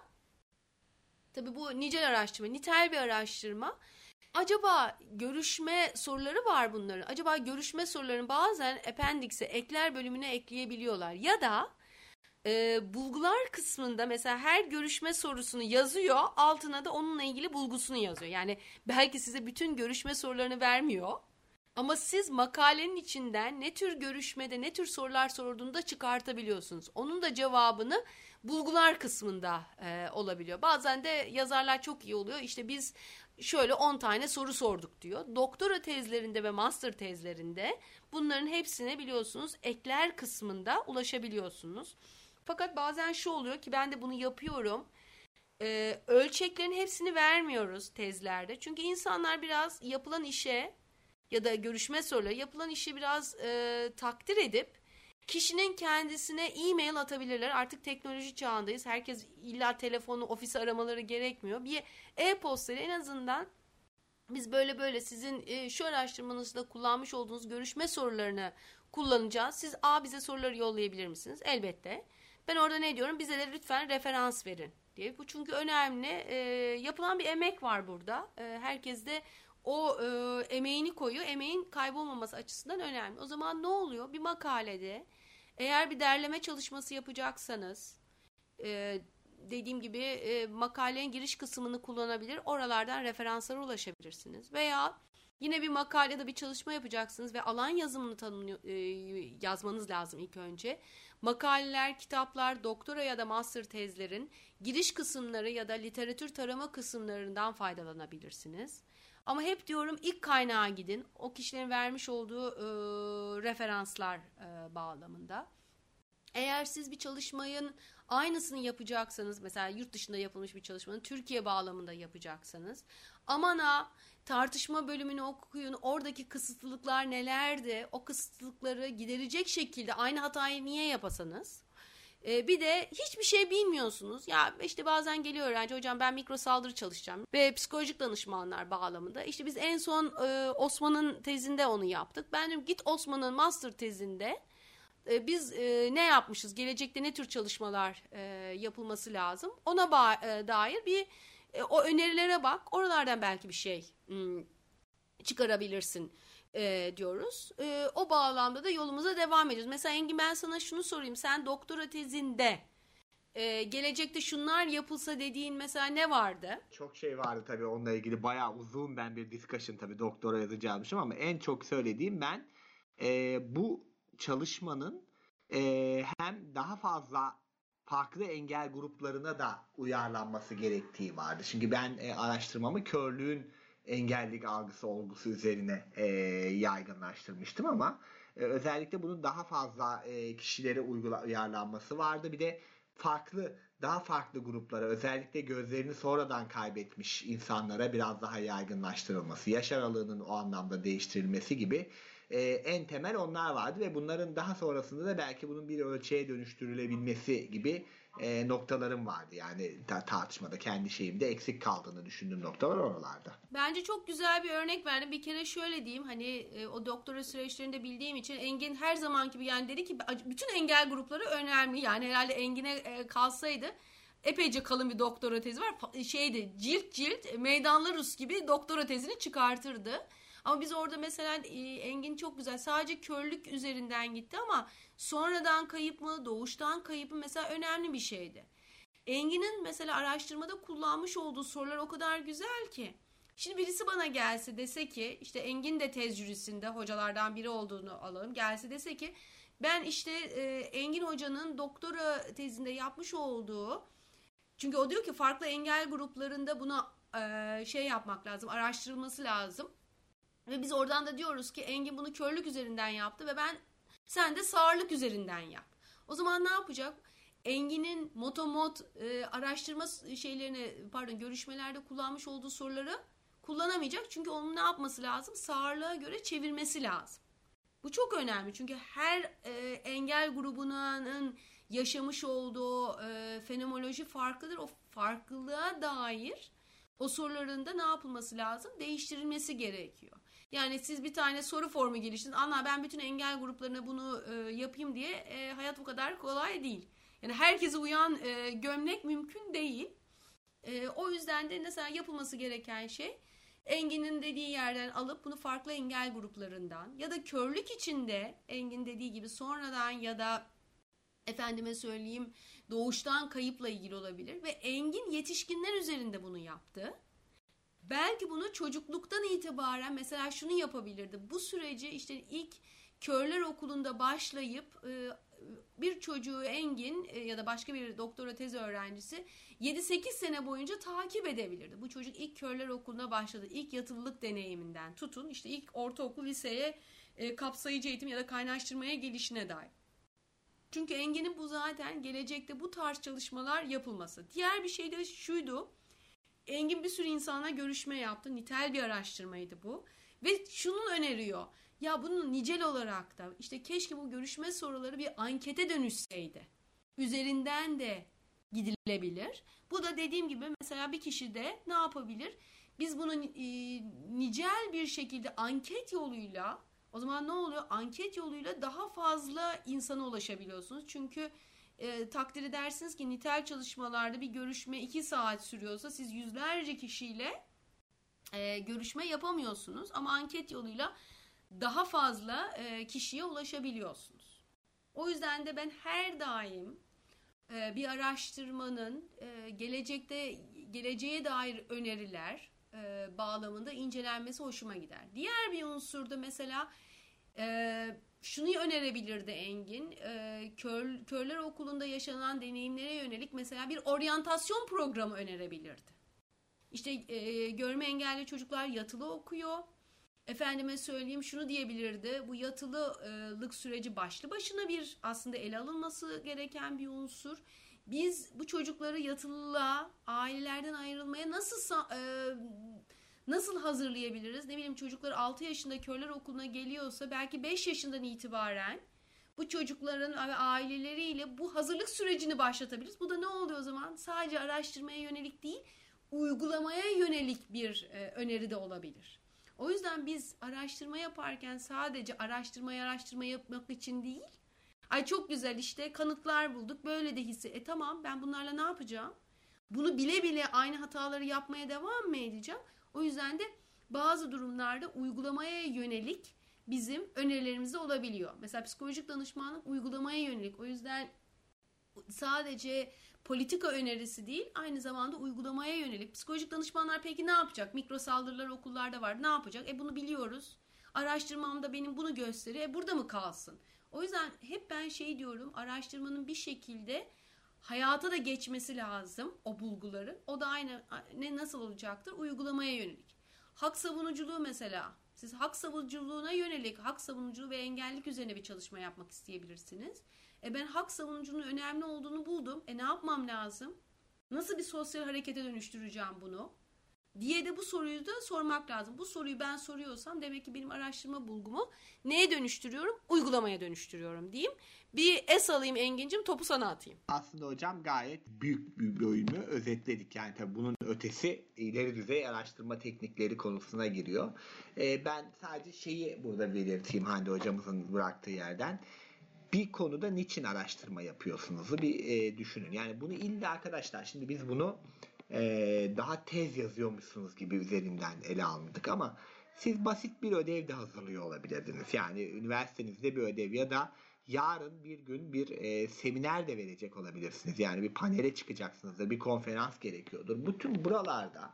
tabii bu nicel araştırma, nitel bir araştırma. Acaba görüşme soruları var bunların. Acaba görüşme sorularını bazen appendix'e, ekler bölümüne ekleyebiliyorlar. Ya da e, bulgular kısmında mesela her görüşme sorusunu yazıyor, altına da onunla ilgili bulgusunu yazıyor. Yani belki size bütün görüşme sorularını vermiyor. Ama siz makalenin içinden ne tür görüşmede ne tür sorular sorduğunu da çıkartabiliyorsunuz. Onun da cevabını bulgular kısmında e, olabiliyor. Bazen de yazarlar çok iyi oluyor. İşte biz şöyle on tane soru sorduk diyor. Doktora tezlerinde ve master tezlerinde bunların hepsine biliyorsunuz ekler kısmında ulaşabiliyorsunuz. Fakat bazen şu oluyor ki ben de bunu yapıyorum. E, ölçeklerin hepsini vermiyoruz tezlerde. Çünkü insanlar biraz yapılan işe ya da görüşme soruları yapılan işi biraz e, takdir edip kişinin kendisine e-mail atabilirler. Artık teknoloji çağındayız. Herkes illa telefonu, ofisi aramaları gerekmiyor. Bir e-postayla en azından biz böyle böyle sizin e, şu araştırmanızda kullanmış olduğunuz görüşme sorularını kullanacağız. Siz A bize soruları yollayabilir misiniz? Elbette. Ben orada ne diyorum? Bize de lütfen referans verin diye. Bu çünkü önemli. E, yapılan bir emek var burada. E, herkes de o e, emeğini koyuyor. Emeğin kaybolmaması açısından önemli. O zaman ne oluyor? Bir makalede eğer bir derleme çalışması yapacaksanız e, dediğim gibi e, makalenin giriş kısmını kullanabilir. Oralardan referanslara ulaşabilirsiniz. Veya yine bir makalede bir çalışma yapacaksınız ve alan yazımını tanımlıyor, e, yazmanız lazım ilk önce. Makaleler, kitaplar, doktora ya da master tezlerin giriş kısımları ya da literatür tarama kısımlarından faydalanabilirsiniz. Ama hep diyorum ilk kaynağa gidin. O kişilerin vermiş olduğu e, referanslar e, bağlamında. Eğer siz bir çalışmanın aynısını yapacaksanız, mesela yurt dışında yapılmış bir çalışmanın Türkiye bağlamında yapacaksanız, aman ha tartışma bölümünü okuyun, oradaki kısıtlılıklar nelerdi, o kısıtlılıkları giderecek şekilde aynı hatayı niye yapasanız. Ee, bir de hiçbir şey bilmiyorsunuz. Ya işte bazen geliyor öğrenci, hocam ben mikro saldırı çalışacağım ve psikolojik danışmanlar bağlamında. İşte biz en son e, Osman'ın tezinde onu yaptık. Ben diyorum git Osman'ın master tezinde e, biz e, ne yapmışız, gelecekte ne tür çalışmalar e, yapılması lazım, ona ba- e, dair bir e, o önerilere bak, oralardan belki bir şey hmm, çıkarabilirsin e, diyoruz. E, o bağlamda da yolumuza devam ediyoruz. Mesela Engin, ben sana şunu sorayım, sen doktora tezinde e, gelecekte şunlar yapılsa dediğin mesela ne vardı? Çok şey vardı tabii, onunla ilgili bayağı uzun ben bir discussion tabii doktora yazacağımışım ama en çok söylediğim ben e, bu çalışmanın e, hem daha fazla farklı engel gruplarına da uyarlanması gerektiği vardı. Çünkü ben e, araştırmamı körlüğün engellilik algısı olgusu üzerine e, yaygınlaştırmıştım ama e, özellikle bunun daha fazla e, kişilere uygula, uyarlanması vardı. Bir de farklı, daha farklı gruplara, özellikle gözlerini sonradan kaybetmiş insanlara biraz daha yaygınlaştırılması, yaş aralığının o anlamda değiştirilmesi gibi e, en temel onlar vardı ve bunların daha sonrasında da belki bunun bir ölçeğe dönüştürülebilmesi gibi e, noktalarım vardı. Yani ta- tartışmada kendi şeyimde eksik kaldığını düşündüğüm noktalar oralarda. Bence çok güzel bir örnek verdim. Bir kere şöyle diyeyim, hani e, o doktora süreçlerinde bildiğim için Engin her zamanki gibi yani dedi ki bütün engel grupları önemli. Yani herhalde Engin'e e, kalsaydı epeyce kalın bir doktora tezi var. Şeydi, cilt cilt Meydanlar Rus gibi doktora tezini çıkartırdı. Ama biz orada mesela e, Engin çok güzel sadece körlük üzerinden gitti ama sonradan kayıp mı, doğuştan kayıp mı mesela önemli bir şeydi. Engin'in mesela araştırmada kullanmış olduğu sorular o kadar güzel ki. Şimdi birisi bana gelse dese ki, işte Engin de tez jürisinde hocalardan biri olduğunu alalım. Gelse dese ki ben işte e, Engin hocanın doktora tezinde yapmış olduğu, çünkü o diyor ki farklı engel gruplarında buna e, şey yapmak lazım, araştırılması lazım. Ve biz oradan da diyoruz ki Engin bunu körlük üzerinden yaptı ve ben sen de sağırlık üzerinden yap. O zaman ne yapacak? Engin'in motomot e, araştırma şeylerini, pardon görüşmelerde kullanmış olduğu soruları kullanamayacak. Çünkü onun ne yapması lazım? Sağırlığa göre çevirmesi lazım. Bu çok önemli çünkü her e, engel grubunun yaşamış olduğu e, fenomenoloji farklıdır. O farklılığa dair o soruların da ne yapılması lazım? Değiştirilmesi gerekiyor. Yani siz bir tane soru formu geliştirdiniz. Anla ben bütün engel gruplarına bunu e, yapayım diye e, hayat bu kadar kolay değil. Yani herkese uyan e, gömlek mümkün değil. E, o yüzden de mesela yapılması gereken şey Engin'in dediği yerden alıp bunu farklı engel gruplarından ya da körlük içinde Engin dediği gibi sonradan ya da efendime söyleyeyim doğuştan kayıpla ilgili olabilir ve Engin yetişkinler üzerinde bunu yaptı. Belki bunu çocukluktan itibaren mesela şunu yapabilirdi. Bu süreci işte ilk körler okulunda başlayıp bir çocuğu Engin ya da başka bir doktora tez öğrencisi yedi sekiz sene boyunca takip edebilirdi. Bu çocuk ilk körler okuluna başladı. İlk yatılılık deneyiminden tutun işte ilk ortaokul, liseye kapsayıcı eğitim ya da kaynaştırmaya gelişine dair. Çünkü Engin'in bu zaten gelecekte bu tarz çalışmalar yapılması. Diğer bir şey de şuydu. Engin bir sürü insanla görüşme yaptı. Nitel bir araştırmaydı bu. Ve şunu öneriyor. Ya bunun nicel olarak da işte keşke bu görüşme soruları bir ankete dönüşseydi. Üzerinden de gidilebilir. Bu da dediğim gibi mesela bir kişi de ne yapabilir? Biz bunu e, nicel bir şekilde anket yoluyla, o zaman ne oluyor? Anket yoluyla daha fazla insana ulaşabiliyorsunuz. Çünkü e, takdir edersiniz ki nitel çalışmalarda bir görüşme iki saat sürüyorsa siz yüzlerce kişiyle e, görüşme yapamıyorsunuz. Ama anket yoluyla daha fazla e, kişiye ulaşabiliyorsunuz. O yüzden de ben her daim e, bir araştırmanın e, gelecekte geleceğe dair öneriler e, bağlamında incelenmesi hoşuma gider. Diğer bir unsur da mesela e, şunu önerebilirdi Engin, e, kör, körler okulunda yaşanan deneyimlere yönelik mesela bir oryantasyon programı önerebilirdi. İşte e, görme engelli çocuklar yatılı okuyor. Efendime söyleyeyim şunu diyebilirdi. Bu yatılılık süreci başlı başına bir aslında ele alınması gereken bir unsur. Biz bu çocukları yatılılığa, ailelerden ayrılmaya nasıl e, nasıl hazırlayabiliriz? Ne bileyim çocuklar altı yaşında körler okuluna geliyorsa belki beş yaşından itibaren bu çocukların ve aileleriyle bu hazırlık sürecini başlatabiliriz. Bu da ne oluyor o zaman? Sadece araştırmaya yönelik değil, uygulamaya yönelik bir e, öneri de olabilir. O yüzden biz araştırma yaparken sadece araştırmayı araştırma yapmak için değil, ay çok güzel işte kanıtlar bulduk, böyle de hissi. E tamam, ben bunlarla ne yapacağım? Bunu bile bile aynı hataları yapmaya devam mı edeceğim? O yüzden de bazı durumlarda uygulamaya yönelik bizim önerilerimiz de olabiliyor. Mesela psikolojik danışmanlık uygulamaya yönelik. O yüzden sadece politika önerisi değil, aynı zamanda uygulamaya yönelik. Psikolojik danışmanlar peki ne yapacak? Mikro saldırılar okullarda var. Ne yapacak? E bunu biliyoruz. Araştırmamda benim bunu gösteriyor. E burada mı kalsın? O yüzden hep ben şey diyorum, araştırmanın bir şekilde hayata da geçmesi lazım o bulguların. O da aynı ne nasıl olacaktır? Uygulamaya yönelik. Hak savunuculuğu mesela. Siz hak savunuculuğuna yönelik, hak savunuculuğu ve engellilik üzerine bir çalışma yapmak isteyebilirsiniz. E ben hak savunuculuğunun önemli olduğunu buldum. E ne yapmam lazım? Nasıl bir sosyal harekete dönüştüreceğim bunu? Diye de bu soruyu da sormak lazım. Bu soruyu ben soruyorsam demek ki benim araştırma bulgumu neye dönüştürüyorum? Uygulamaya dönüştürüyorum diyeyim. Bir es alayım Engin'cim, topu sana atayım. Aslında hocam gayet büyük bir bölümü özetledik. Yani tabii bunun ötesi ileri düzey araştırma teknikleri konusuna giriyor. Ee, ben sadece şeyi burada belirteyim Hande hocamızın bıraktığı yerden. Bir konuda niçin araştırma yapıyorsunuzu bir e, düşünün. Yani bunu illa arkadaşlar şimdi biz bunu e, daha tez yazıyormuşsunuz gibi üzerinden ele almadık ama siz basit bir ödev de hazırlıyor olabilirdiniz. Yani üniversitenizde bir ödev ya da yarın bir gün bir e, seminer de verecek olabilirsiniz. Yani bir panele çıkacaksınızdır, bir konferans gerekiyordur. Bütün buralarda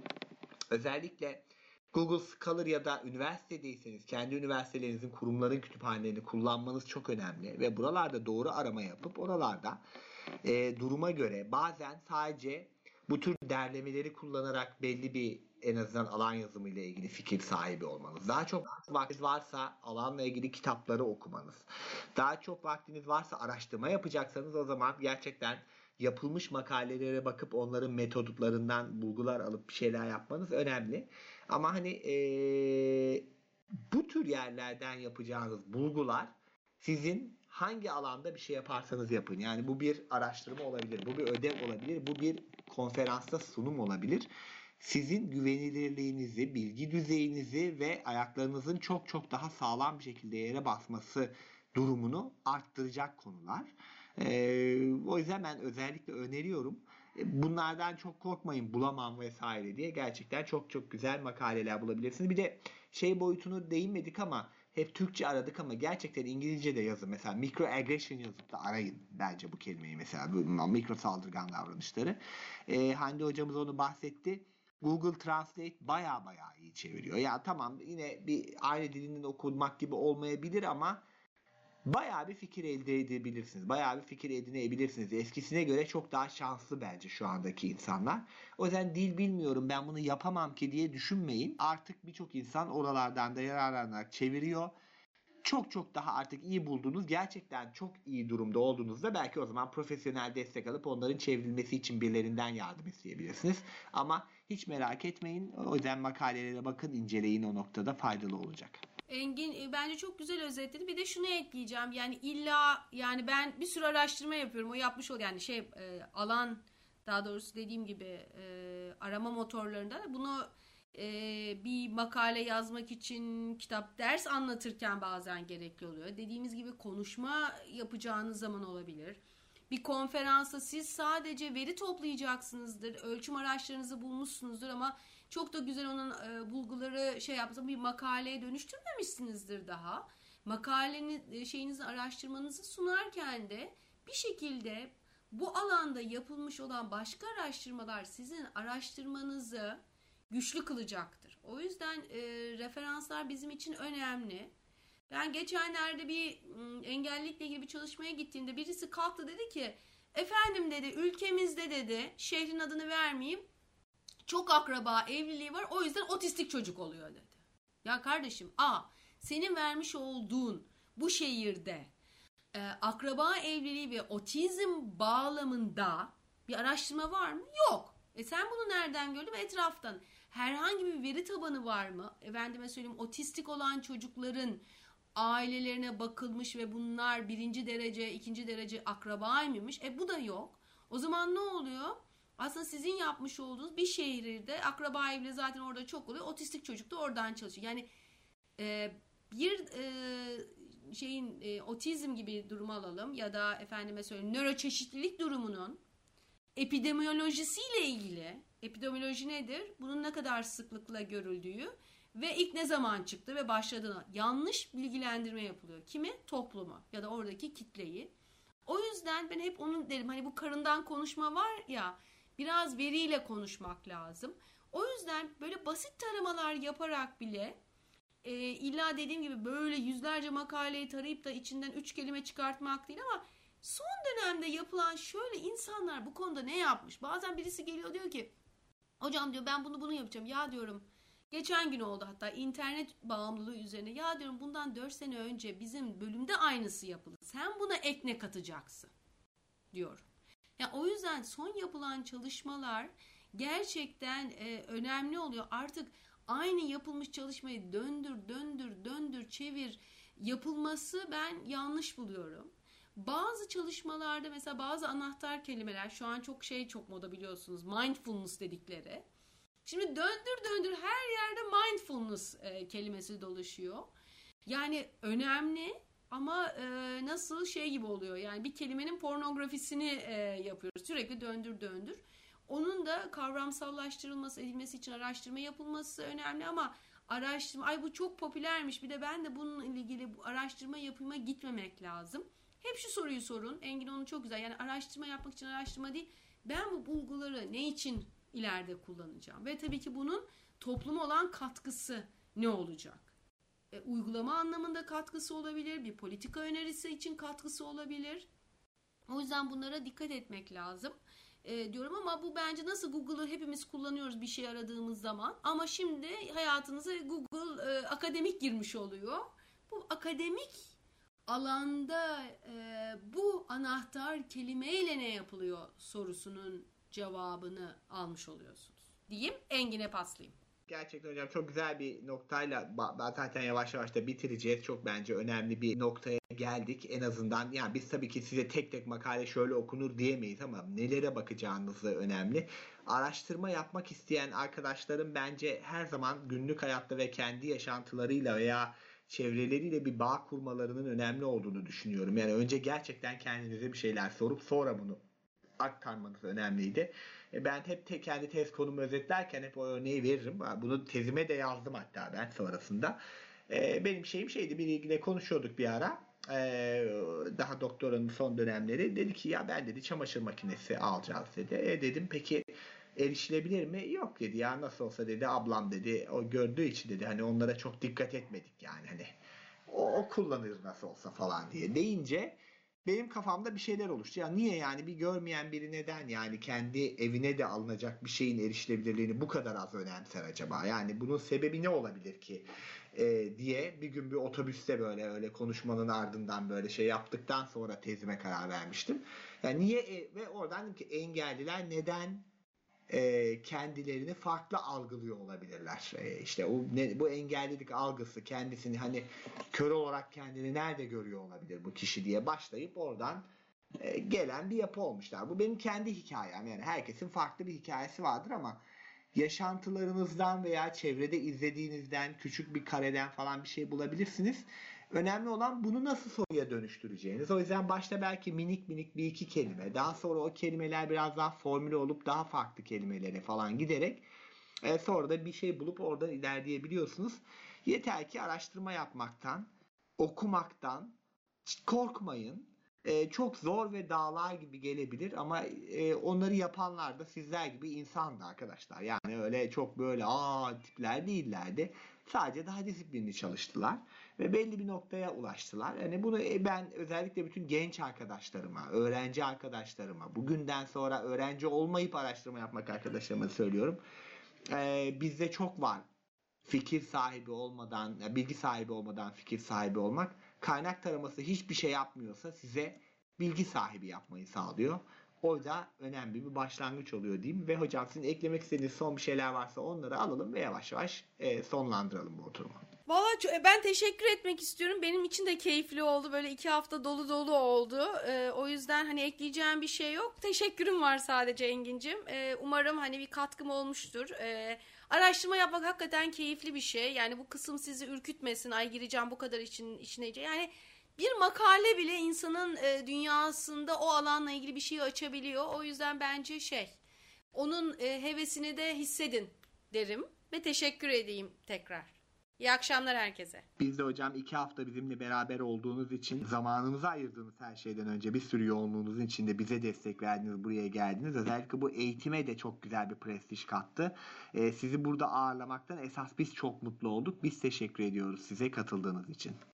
özellikle Google Scholar ya da üniversitedeyseniz kendi üniversitelerinizin, kurumların kütüphanelerini kullanmanız çok önemli ve buralarda doğru arama yapıp oralarda e, duruma göre bazen sadece bu tür derlemeleri kullanarak belli bir en azından alan yazımı ile ilgili fikir sahibi olmanız. Daha çok vaktiniz varsa alanla ilgili kitapları okumanız. Daha çok vaktiniz varsa araştırma yapacaksanız o zaman gerçekten yapılmış makalelere bakıp onların metodlarından bulgular alıp bir şeyler yapmanız önemli. Ama hani ee, bu tür yerlerden yapacağınız bulgular sizin hangi alanda bir şey yaparsanız yapın. Yani bu bir araştırma olabilir, bu bir ödev olabilir, bu bir konferansta sunum olabilir. Sizin güvenilirliğinizi, bilgi düzeyinizi ve ayaklarınızın çok çok daha sağlam bir şekilde yere basması durumunu arttıracak konular. Ee, o yüzden ben özellikle öneriyorum. Bunlardan çok korkmayın, bulamam vesaire diye. Gerçekten çok çok güzel makaleler bulabilirsiniz. Bir de şey boyutunu değinmedik ama hep Türkçe aradık ama gerçekten İngilizce de yazın. Mesela microaggression yazıp da arayın bence bu kelimeyi mesela. Bu mikro saldırgan davranışları. Ee, Hande hocamız onu bahsetti. Google Translate baya baya iyi çeviriyor. Ya tamam yine bir aynı dilinden okumak gibi olmayabilir ama bayağı bir fikir elde edebilirsiniz. Bayağı bir fikir edinebilirsiniz. Eskisine göre çok daha şanslı bence şu andaki insanlar. O yüzden dil bilmiyorum ben bunu yapamam ki diye düşünmeyin. Artık birçok insan oralardan da yararlanarak çeviriyor. Çok çok daha artık iyi bulduğunuz, gerçekten çok iyi durumda olduğunuzda belki o zaman profesyonel destek alıp onların çevrilmesi için birilerinden yardım isteyebilirsiniz. Ama hiç merak etmeyin. O yüzden makalelere bakın, inceleyin, o noktada faydalı olacak. Engin e, bence çok güzel özetledi. Bir de şunu ekleyeceğim. Yani illa yani ben bir sürü araştırma yapıyorum. O yapmış ol yani şey e, alan daha doğrusu dediğim gibi e, arama motorlarında bunu e, bir makale yazmak için kitap ders anlatırken bazen gerekli oluyor. Dediğimiz gibi konuşma yapacağınız zaman olabilir. bir konferansta siz sadece veri toplayacaksınızdır. Ölçüm araçlarınızı bulmuşsunuzdur ama çok da güzel onun e, bulguları şey yaptığınız bir makaleye dönüştürmemişsinizdir daha. Makalenin şeyinizi, araştırmanızı sunarken de bir şekilde bu alanda yapılmış olan başka araştırmalar sizin araştırmanızı güçlü kılacaktır. O yüzden e, referanslar bizim için önemli. Ben geçenlerde bir ım, engellilikle ilgili bir çalışmaya gittiğimde birisi kalktı dedi ki efendim dedi ülkemizde dedi şehrin adını vermeyeyim çok akraba evliliği var o yüzden otistik çocuk oluyor dedi. Ya kardeşim a senin vermiş olduğun bu şehirde e, akraba evliliği ve otizm bağlamında bir araştırma var mı? Yok. E sen bunu nereden gördün? Etraftan. Herhangi bir veri tabanı var mı? Efendime söyleyeyim otistik olan çocukların ailelerine bakılmış ve bunlar birinci derece, ikinci derece akrabaymış. E bu da yok. O zaman ne oluyor? Aslında sizin yapmış olduğunuz bir şehirde akraba evliliği zaten orada çok oluyor. Otistik çocuk da oradan çalışıyor. Yani e, bir e, şeyin e, otizm gibi durumu alalım ya da efendime söyleyeyim nöroçeşitlilik durumunun epidemiyolojisiyle ilgili. Epidemiyoloji nedir? Bunun ne kadar sıklıkla görüldüğü ve ilk ne zaman çıktı ve başladığını yanlış bilgilendirme yapılıyor. Kimi? Toplumu ya da oradaki kitleyi. O yüzden ben hep onu derim. Hani bu karından konuşma var ya biraz veriyle konuşmak lazım. O yüzden böyle basit taramalar yaparak bile e, illa dediğim gibi böyle yüzlerce makaleyi tarayıp da içinden üç kelime çıkartmak değil ama son dönemde yapılan şöyle insanlar bu konuda ne yapmış? Bazen birisi geliyor diyor ki hocam diyor ben bunu bunu yapacağım. Ya diyorum geçen gün oldu hatta internet bağımlılığı üzerine. Ya diyorum bundan dört sene önce bizim bölümde aynısı yapıldı. Sen buna ek ne katacaksın? Diyorum. Ya o yüzden son yapılan çalışmalar gerçekten e, önemli oluyor. Artık aynı yapılmış çalışmayı döndür, döndür, döndür, çevir yapılması ben yanlış buluyorum. Bazı çalışmalarda mesela bazı anahtar kelimeler şu an çok şey çok moda biliyorsunuz. Mindfulness dedikleri. Şimdi döndür döndür her yerde mindfulness e, kelimesi dolaşıyor. Yani önemli ama e, nasıl şey gibi oluyor. Yani bir kelimenin pornografisini e, yapıyoruz. Sürekli döndür döndür. Onun da kavramsallaştırılması edilmesi için araştırma yapılması önemli ama araştırma ay bu çok popülermiş bir de ben de bununla ilgili bu araştırma yapıma gitmemek lazım. Hep şu soruyu sorun. Engin onu çok güzel. Yani araştırma yapmak için araştırma değil. Ben bu bulguları ne için ileride kullanacağım? Ve tabii ki bunun topluma olan katkısı ne olacak? E, uygulama anlamında katkısı olabilir. Bir politika önerisi için katkısı olabilir. O yüzden bunlara dikkat etmek lazım. E, diyorum ama bu bence nasıl Google'ı hepimiz kullanıyoruz bir şey aradığımız zaman. Ama şimdi hayatınıza Google e, akademik girmiş oluyor. Bu akademik alanda e, bu anahtar kelimeyle ne yapılıyor sorusunun cevabını almış oluyorsunuz. Diyeyim, Engin'e paslayayım. Gerçekten hocam çok güzel bir noktayla zaten yavaş yavaş da bitireceğiz. Çok bence önemli bir noktaya geldik. En azından yani biz tabii ki size tek tek makale şöyle okunur diyemeyiz ama nelere bakacağınız da önemli. Araştırma yapmak isteyen arkadaşlarım bence her zaman günlük hayatta ve kendi yaşantılarıyla veya çevreleriyle bir bağ kurmalarının önemli olduğunu düşünüyorum. Yani önce gerçekten kendinize bir şeyler sorup sonra bunu aktarmanız önemliydi. Ben hep te, kendi tez konumu özetlerken hep o örneği veririm. Bunu tezime de yazdım hatta ben sonrasında. Ee, benim şeyim şeydi, biriyle konuşuyorduk bir ara. Ee, daha doktoranın son dönemleri. Dedi ki ya ben dedi çamaşır makinesi alacağız dedi. E dedim peki erişilebilir mi? Yok dedi ya nasıl olsa dedi ablam dedi o gördüğü için dedi hani onlara çok dikkat etmedik yani hani o, o kullanır nasıl olsa falan diye deyince benim kafamda bir şeyler oluştu. Ya niye yani bir görmeyen biri neden yani kendi evine de alınacak bir şeyin erişilebilirliğini bu kadar az önemser acaba? Yani bunun sebebi ne olabilir ki? Ee, diye bir gün bir otobüste böyle öyle konuşmanın ardından böyle şey yaptıktan sonra tezime karar vermiştim. Yani niye e, ve oradan dedim ki engelliler neden e, kendilerini farklı algılıyor olabilirler. E, işte o ne, bu engellilik algısı kendisini hani kör olarak kendini nerede görüyor olabilir bu kişi diye başlayıp oradan e, gelen bir yapı olmuşlar. Bu benim kendi hikayem. Yani herkesin farklı bir hikayesi vardır ama yaşantılarınızdan veya çevrede izlediğinizden küçük bir kareden falan bir şey bulabilirsiniz. Önemli olan bunu nasıl soruya dönüştüreceğiniz. O yüzden başta belki minik minik bir iki kelime, daha sonra o kelimeler biraz daha formüle olup daha farklı kelimelere falan giderek e, sonra da bir şey bulup oradan ilerleyebiliyorsunuz. Yeter ki araştırma yapmaktan, okumaktan korkmayın. E, çok zor ve dağlar gibi gelebilir ama e, onları yapanlar da sizler gibi insandı arkadaşlar. Yani öyle çok böyle aa tipler değillerdi. Sadece daha disiplinli çalıştılar ve belli bir noktaya ulaştılar. Yani bunu e, ben özellikle bütün genç arkadaşlarıma, öğrenci arkadaşlarıma, bugünden sonra öğrenci olmayıp araştırma yapmak arkadaşlarıma söylüyorum. E, bizde çok var. Fikir sahibi olmadan, bilgi sahibi olmadan fikir sahibi olmak. Kaynak taraması hiçbir şey yapmıyorsa size bilgi sahibi yapmayı sağlıyor. O da önemli bir başlangıç oluyor diyeyim. Ve hocam sizin eklemek istediğiniz son bir şeyler varsa onları alalım ve yavaş yavaş e, sonlandıralım bu oturumu. Valla ben teşekkür etmek istiyorum. Benim için de keyifli oldu. Böyle iki hafta dolu dolu oldu. Ee, o yüzden hani ekleyeceğim bir şey yok. Teşekkürüm var sadece Engin'cim. Ee, umarım hani bir katkım olmuştur. Ee, araştırma yapmak hakikaten keyifli bir şey. Yani bu kısım sizi ürkütmesin. Ay gireceğim bu kadar için içine. Yani bir makale bile insanın e, dünyasında o alanla ilgili bir şeyi açabiliyor. O yüzden bence şey, onun e, hevesini de hissedin derim ve teşekkür edeyim tekrar. İyi akşamlar herkese. Biz de hocam iki hafta bizimle beraber olduğunuz için, zamanınızı ayırdığınız her şeyden önce bir sürü yoğunluğunuzun içinde bize destek verdiniz, buraya geldiniz. Özellikle bu eğitime de çok güzel bir prestij kattı. Ee, sizi burada ağırlamaktan esas biz çok mutlu olduk. Biz teşekkür ediyoruz size katıldığınız için.